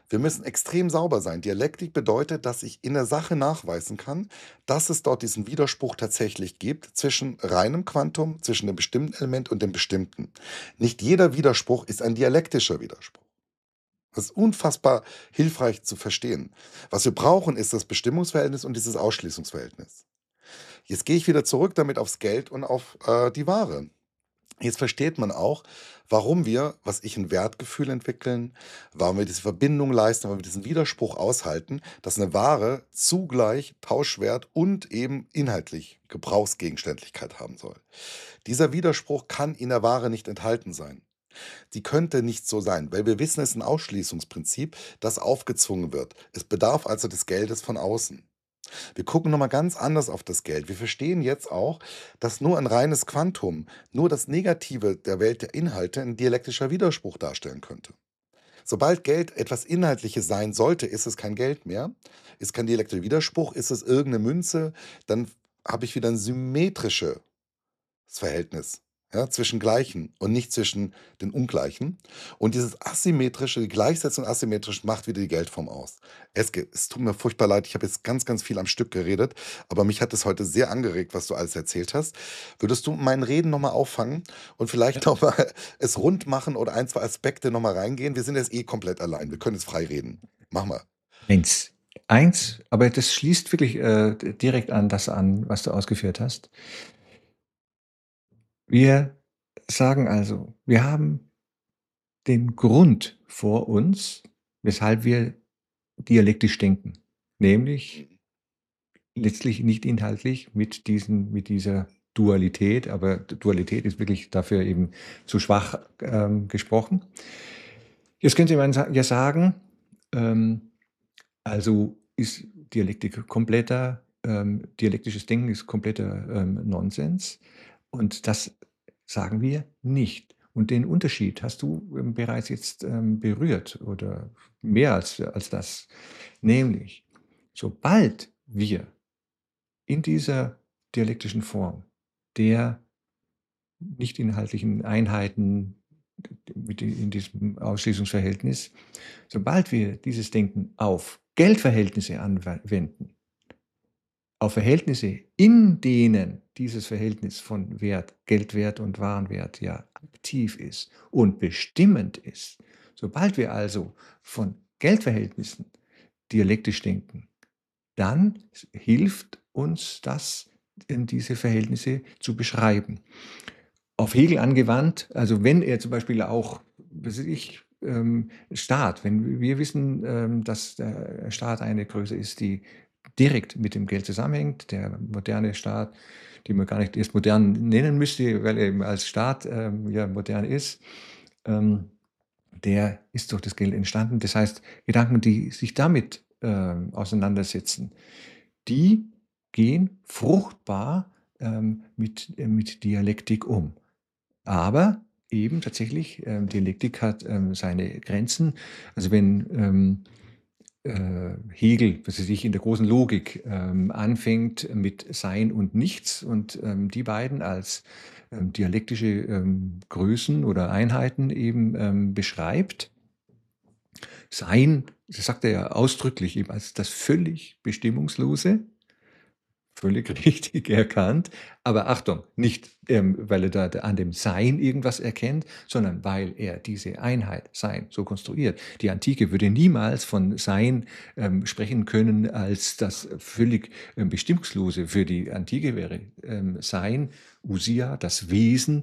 Wir müssen extrem sauber sein. Dialektik bedeutet, dass ich in der Sache nachweisen kann, dass es dort diesen Widerspruch tatsächlich gibt zwischen reinem Quantum, zwischen dem bestimmten Element und dem bestimmten. Nicht jeder Widerspruch ist ein dialektischer Widerspruch. Das ist unfassbar hilfreich zu verstehen. Was wir brauchen, ist das Bestimmungsverhältnis und dieses Ausschließungsverhältnis. Jetzt gehe ich wieder zurück damit aufs Geld und auf die Ware. Jetzt versteht man auch, warum wir, was ich, ein Wertgefühl entwickeln, warum wir diese Verbindung leisten, warum wir diesen Widerspruch aushalten, dass eine Ware zugleich Tauschwert und eben inhaltlich Gebrauchsgegenständlichkeit haben soll. Dieser Widerspruch kann in der Ware nicht enthalten sein. Die könnte nicht so sein, weil wir wissen, es ist ein Ausschließungsprinzip, das aufgezwungen wird. Es bedarf also des Geldes von außen. Wir gucken noch mal ganz anders auf das Geld. Wir verstehen jetzt auch, dass nur ein reines Quantum, nur das Negative der Welt der Inhalte ein dialektischer Widerspruch darstellen könnte. Sobald Geld etwas Inhaltliches sein sollte, ist es kein Geld mehr, ist kein dialektischer Widerspruch, ist es irgendeine Münze, dann habe ich wieder ein symmetrisches Verhältnis, ja, zwischen Gleichen und nicht zwischen den Ungleichen. Und dieses Asymmetrische, die Gleichsetzung asymmetrisch macht wieder die Geldform aus. Es tut mir furchtbar leid, ich habe jetzt ganz, ganz viel am Stück geredet, aber mich hat es heute sehr angeregt, was du alles erzählt hast. Würdest du mein Reden nochmal auffangen und vielleicht Ja. nochmal es rund machen oder ein, zwei Aspekte nochmal reingehen? Wir sind jetzt eh komplett allein, wir können jetzt frei reden. Mach mal. Eins. Eins, aber das schließt wirklich direkt an das an, was du ausgeführt hast. Wir sagen also, wir haben den Grund vor uns, weshalb wir dialektisch denken, nämlich letztlich nicht inhaltlich mit dieser Dualität, aber Dualität ist wirklich dafür eben zu schwach gesprochen. Jetzt könnte man ja sagen, ähm, also ist Dialektik kompletter, dialektisches Denken ist kompletter Nonsens. Und das sagen wir nicht. Und den Unterschied hast du bereits jetzt berührt oder mehr als das. Nämlich, sobald wir in dieser dialektischen Form der nicht inhaltlichen Einheiten in diesem Ausschließungsverhältnis, sobald wir dieses Denken auf Geldverhältnisse anwenden, auf Verhältnisse, in denen dieses Verhältnis von Wert, Geldwert und Warenwert ja aktiv ist und bestimmend ist, sobald wir also von Geldverhältnissen dialektisch denken, dann hilft uns das, diese Verhältnisse zu beschreiben. Auf Hegel angewandt, also wenn er zum Beispiel auch, was weiß ich, Staat, wenn wir wissen, dass der Staat eine Größe ist, die direkt mit dem Geld zusammenhängt, der moderne Staat, den man gar nicht erst modern nennen müsste, weil er eben als Staat ja modern ist, ähm, der ist durch das Geld entstanden. Das heißt, Gedanken, die sich damit auseinandersetzen, die gehen fruchtbar mit Dialektik um. Aber eben tatsächlich, Dialektik hat seine Grenzen. Also wenn Hegel, was weiß ich, in der großen Logik anfängt mit Sein und Nichts und die beiden als dialektische Größen oder Einheiten eben beschreibt. Sein, das sagt er ja ausdrücklich eben als das völlig Bestimmungslose, völlig richtig erkannt. Aber Achtung, nicht, weil er da an dem Sein irgendwas erkennt, sondern weil er diese Einheit Sein so konstruiert. Die Antike würde niemals von Sein sprechen können als das völlig Bestimmungslose. Für die Antike wäre Sein, Usia, das Wesen,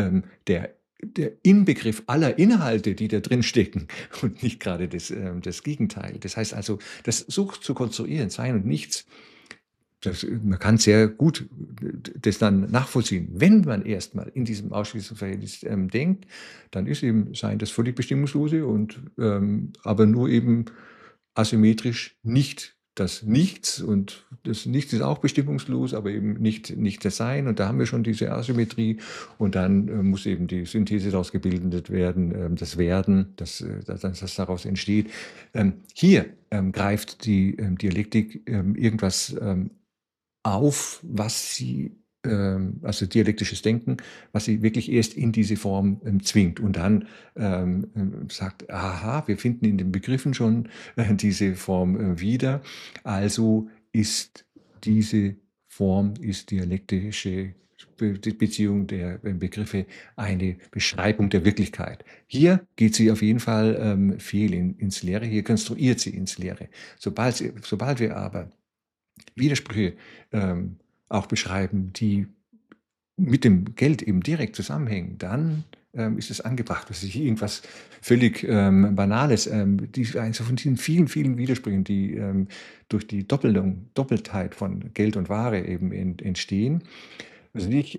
der Inbegriff aller Inhalte, die da drin stecken und nicht gerade das Gegenteil. Das heißt also, das so zu konstruieren, Sein und Nichts, man kann sehr gut das dann nachvollziehen. Wenn man erstmal in diesem Ausschließungsverhältnis denkt, dann ist eben Sein das völlig Bestimmungslose und aber nur eben asymmetrisch nicht das Nichts. Und das Nichts ist auch bestimmungslos, aber eben nicht das Sein. Und da haben wir schon diese Asymmetrie. Und dann muss eben die Synthese daraus gebildet werden, das Werden, das daraus entsteht. Hier greift die Dialektik irgendwas auf, was sie also dialektisches Denken, was sie wirklich erst in diese Form zwingt und dann sagt, aha, wir finden in den Begriffen schon diese Form wieder. Also ist diese Form, ist dialektische die Beziehung der Begriffe eine Beschreibung der Wirklichkeit. Hier geht sie auf jeden Fall viel ins Leere, hier konstruiert sie ins Leere. Sobald wir aber Widersprüche auch beschreiben, die mit dem Geld eben direkt zusammenhängen, dann ist es angebracht, dass ich irgendwas völlig Banales, also von diesen vielen, vielen Widersprüchen, die durch die Doppeltheit von Geld und Ware eben entstehen. Also nicht,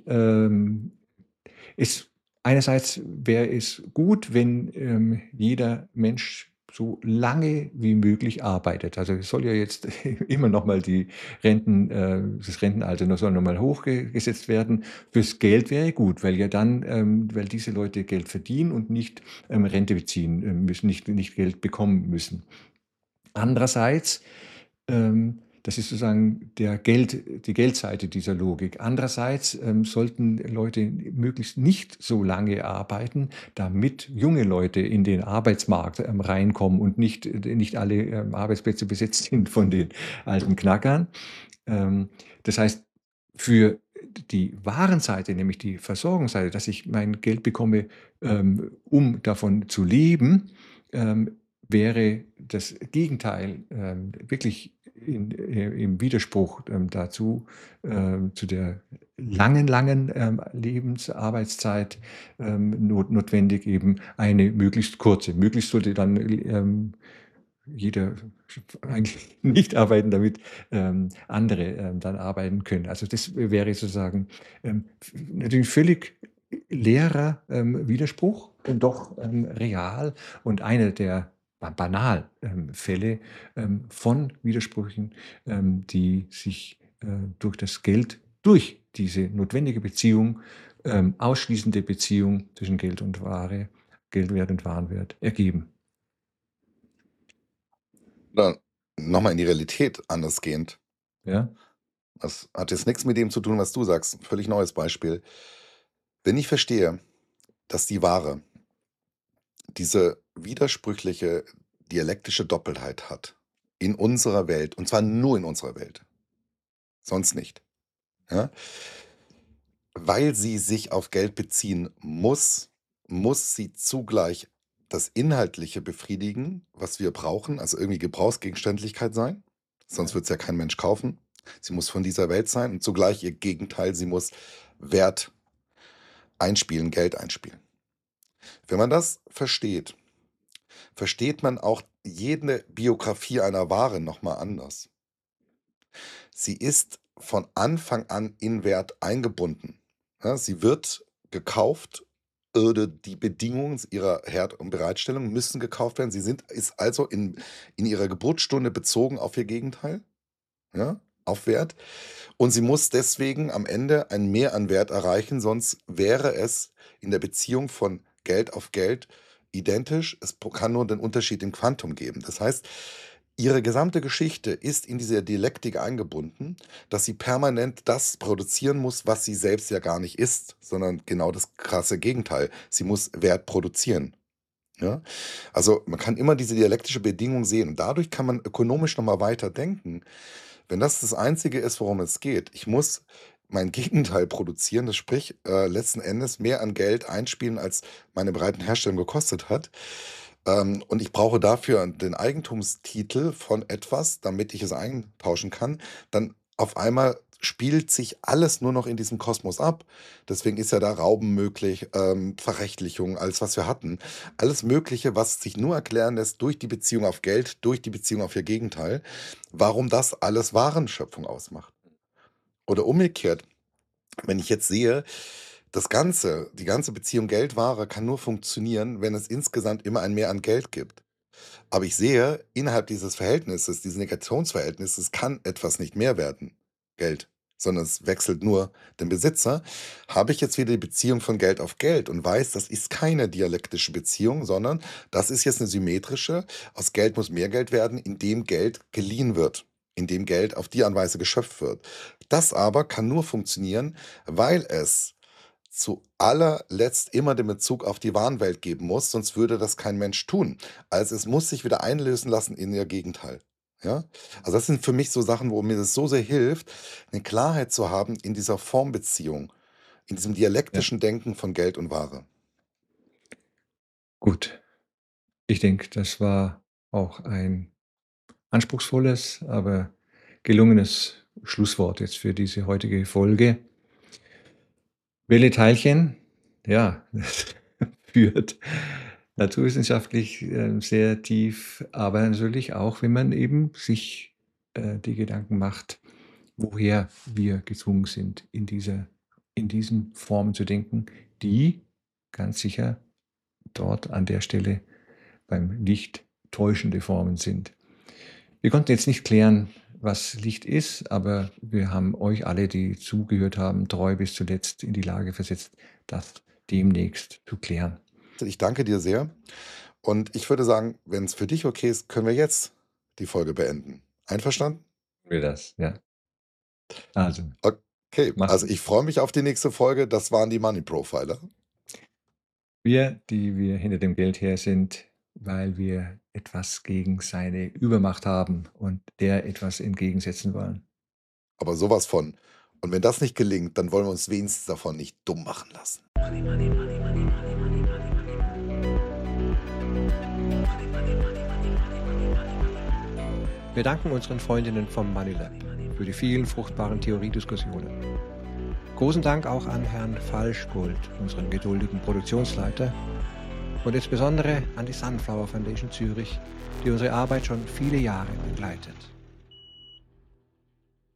ist einerseits wäre es gut, wenn jeder Mensch so lange wie möglich arbeitet. Also es soll ja jetzt immer noch mal das Rentenalter soll noch mal hochgesetzt werden. Fürs Geld wäre gut, weil ja dann, weil diese Leute Geld verdienen und nicht Rente beziehen müssen, nicht Geld bekommen müssen. Andererseits, das ist sozusagen die Geldseite dieser Logik. Andererseits sollten Leute möglichst nicht so lange arbeiten, damit junge Leute in den Arbeitsmarkt reinkommen und nicht alle Arbeitsplätze besetzt sind von den alten Knackern. Das heißt, für die Warenseite, nämlich die Versorgungsseite, dass ich mein Geld bekomme, um davon zu leben, wäre das Gegenteil wirklich im Widerspruch dazu, zu der langen Lebensarbeitszeit notwendig eben eine möglichst kurze. Möglichst sollte dann jeder eigentlich nicht arbeiten, damit andere dann arbeiten können. Also das wäre sozusagen natürlich völlig leerer Widerspruch und doch real und einer der Banalfälle von Widersprüchen, die sich durch das Geld, durch diese notwendige Beziehung, ausschließende Beziehung zwischen Geld und Ware, Geldwert und Warenwert ergeben. Oder nochmal in die Realität anders gehend. Ja? Das hat jetzt nichts mit dem zu tun, was du sagst. Völlig neues Beispiel. Wenn ich verstehe, dass die Ware diese widersprüchliche dialektische Doppelheit hat in unserer Welt, und zwar nur in unserer Welt, sonst nicht, ja? Weil sie sich auf Geld beziehen muss, muss sie zugleich das Inhaltliche befriedigen, was wir brauchen, also irgendwie Gebrauchsgegenständlichkeit sein, sonst wird es ja kein Mensch kaufen. Sie muss von dieser Welt sein und zugleich ihr Gegenteil, sie muss Wert einspielen, Geld einspielen. Wenn man das versteht, versteht man auch jede Biografie einer Ware noch mal anders. Sie ist von Anfang an in Wert eingebunden. Ja, sie wird gekauft, oder die Bedingungen ihrer Herd und Bereitstellung müssen gekauft werden. Ist also in ihrer Geburtsstunde bezogen auf ihr Gegenteil, ja, auf Wert. Und sie muss deswegen am Ende ein Mehr an Wert erreichen, sonst wäre es in der Beziehung von Geld auf Geld identisch. Es kann nur den Unterschied im Quantum geben. Das heißt, ihre gesamte Geschichte ist in dieser Dialektik eingebunden, dass sie permanent das produzieren muss, was sie selbst ja gar nicht ist, sondern genau das krasse Gegenteil. Sie muss Wert produzieren. Ja? Also man kann immer diese dialektische Bedingung sehen und dadurch kann man ökonomisch nochmal weiter denken. Wenn das das Einzige ist, worum es geht, ich muss mein Gegenteil produzieren, das sprich letzten Endes mehr an Geld einspielen, als meine breiten Herstellung gekostet hat. Und ich brauche dafür den Eigentumstitel von etwas, damit ich es eintauschen kann. Dann auf einmal spielt sich alles nur noch in diesem Kosmos ab. Deswegen ist ja da Rauben möglich, Verrechtlichung, alles, was wir hatten. Alles Mögliche, was sich nur erklären lässt durch die Beziehung auf Geld, durch die Beziehung auf ihr Gegenteil, warum das alles Warenschöpfung ausmacht. Oder umgekehrt, wenn ich jetzt sehe, die ganze Beziehung Geld-Ware kann nur funktionieren, wenn es insgesamt immer ein Mehr an Geld gibt. Aber ich sehe, innerhalb dieses Verhältnisses, dieses Negationsverhältnisses, kann etwas nicht mehr werden, Geld, sondern es wechselt nur den Besitzer. Habe ich jetzt wieder die Beziehung von Geld auf Geld und weiß, das ist keine dialektische Beziehung, sondern das ist jetzt eine symmetrische. Aus Geld muss mehr Geld werden, indem Geld geliehen wird. in dem Geld auf die Art und Weise geschöpft wird. Das aber kann nur funktionieren, weil es zu allerletzt immer den Bezug auf die Warenwelt geben muss, sonst würde das kein Mensch tun. Also, es muss sich wieder einlösen lassen in ihr Gegenteil. Ja? Also, das sind für mich so Sachen, wo mir das so sehr hilft, eine Klarheit zu haben in dieser Formbeziehung, in diesem Ja, dialektischen Denken von Geld und Ware. gut. Ich denke, das war auch ein anspruchsvolles, aber gelungenes Schlusswort jetzt für diese heutige Folge. Welche Teilchen, ja, das führt naturwissenschaftlich, sehr tief, aber natürlich auch, wenn man eben sich, die Gedanken macht, woher wir gezwungen sind, in diesen Formen zu denken, die ganz sicher dort an der Stelle beim Licht täuschende Formen sind. Wir konnten jetzt nicht klären, was Licht ist, aber wir haben euch alle, die zugehört haben, treu bis zuletzt in die Lage versetzt, das demnächst zu klären. Ich danke dir sehr und ich würde sagen, wenn es für dich okay ist, können wir jetzt die Folge beenden. Einverstanden? Wir das, ja. Also, Okay, mach's also gut. ich freue mich auf die nächste Folge. Das waren die Money Profiler. Wir, die wir hinter dem Geld her sind, weil wir etwas gegen seine Übermacht haben und der etwas entgegensetzen wollen. Aber sowas von. Und wenn das nicht gelingt, dann wollen wir uns wenigstens davon nicht dumm machen lassen. Wir danken unseren Freundinnen vom Money Lab für die vielen fruchtbaren Theoriediskussionen. Großen Dank auch an Herrn Falschgold, unseren geduldigen Produktionsleiter, und insbesondere an die Sunflower Foundation Zürich, die unsere Arbeit schon viele Jahre begleitet.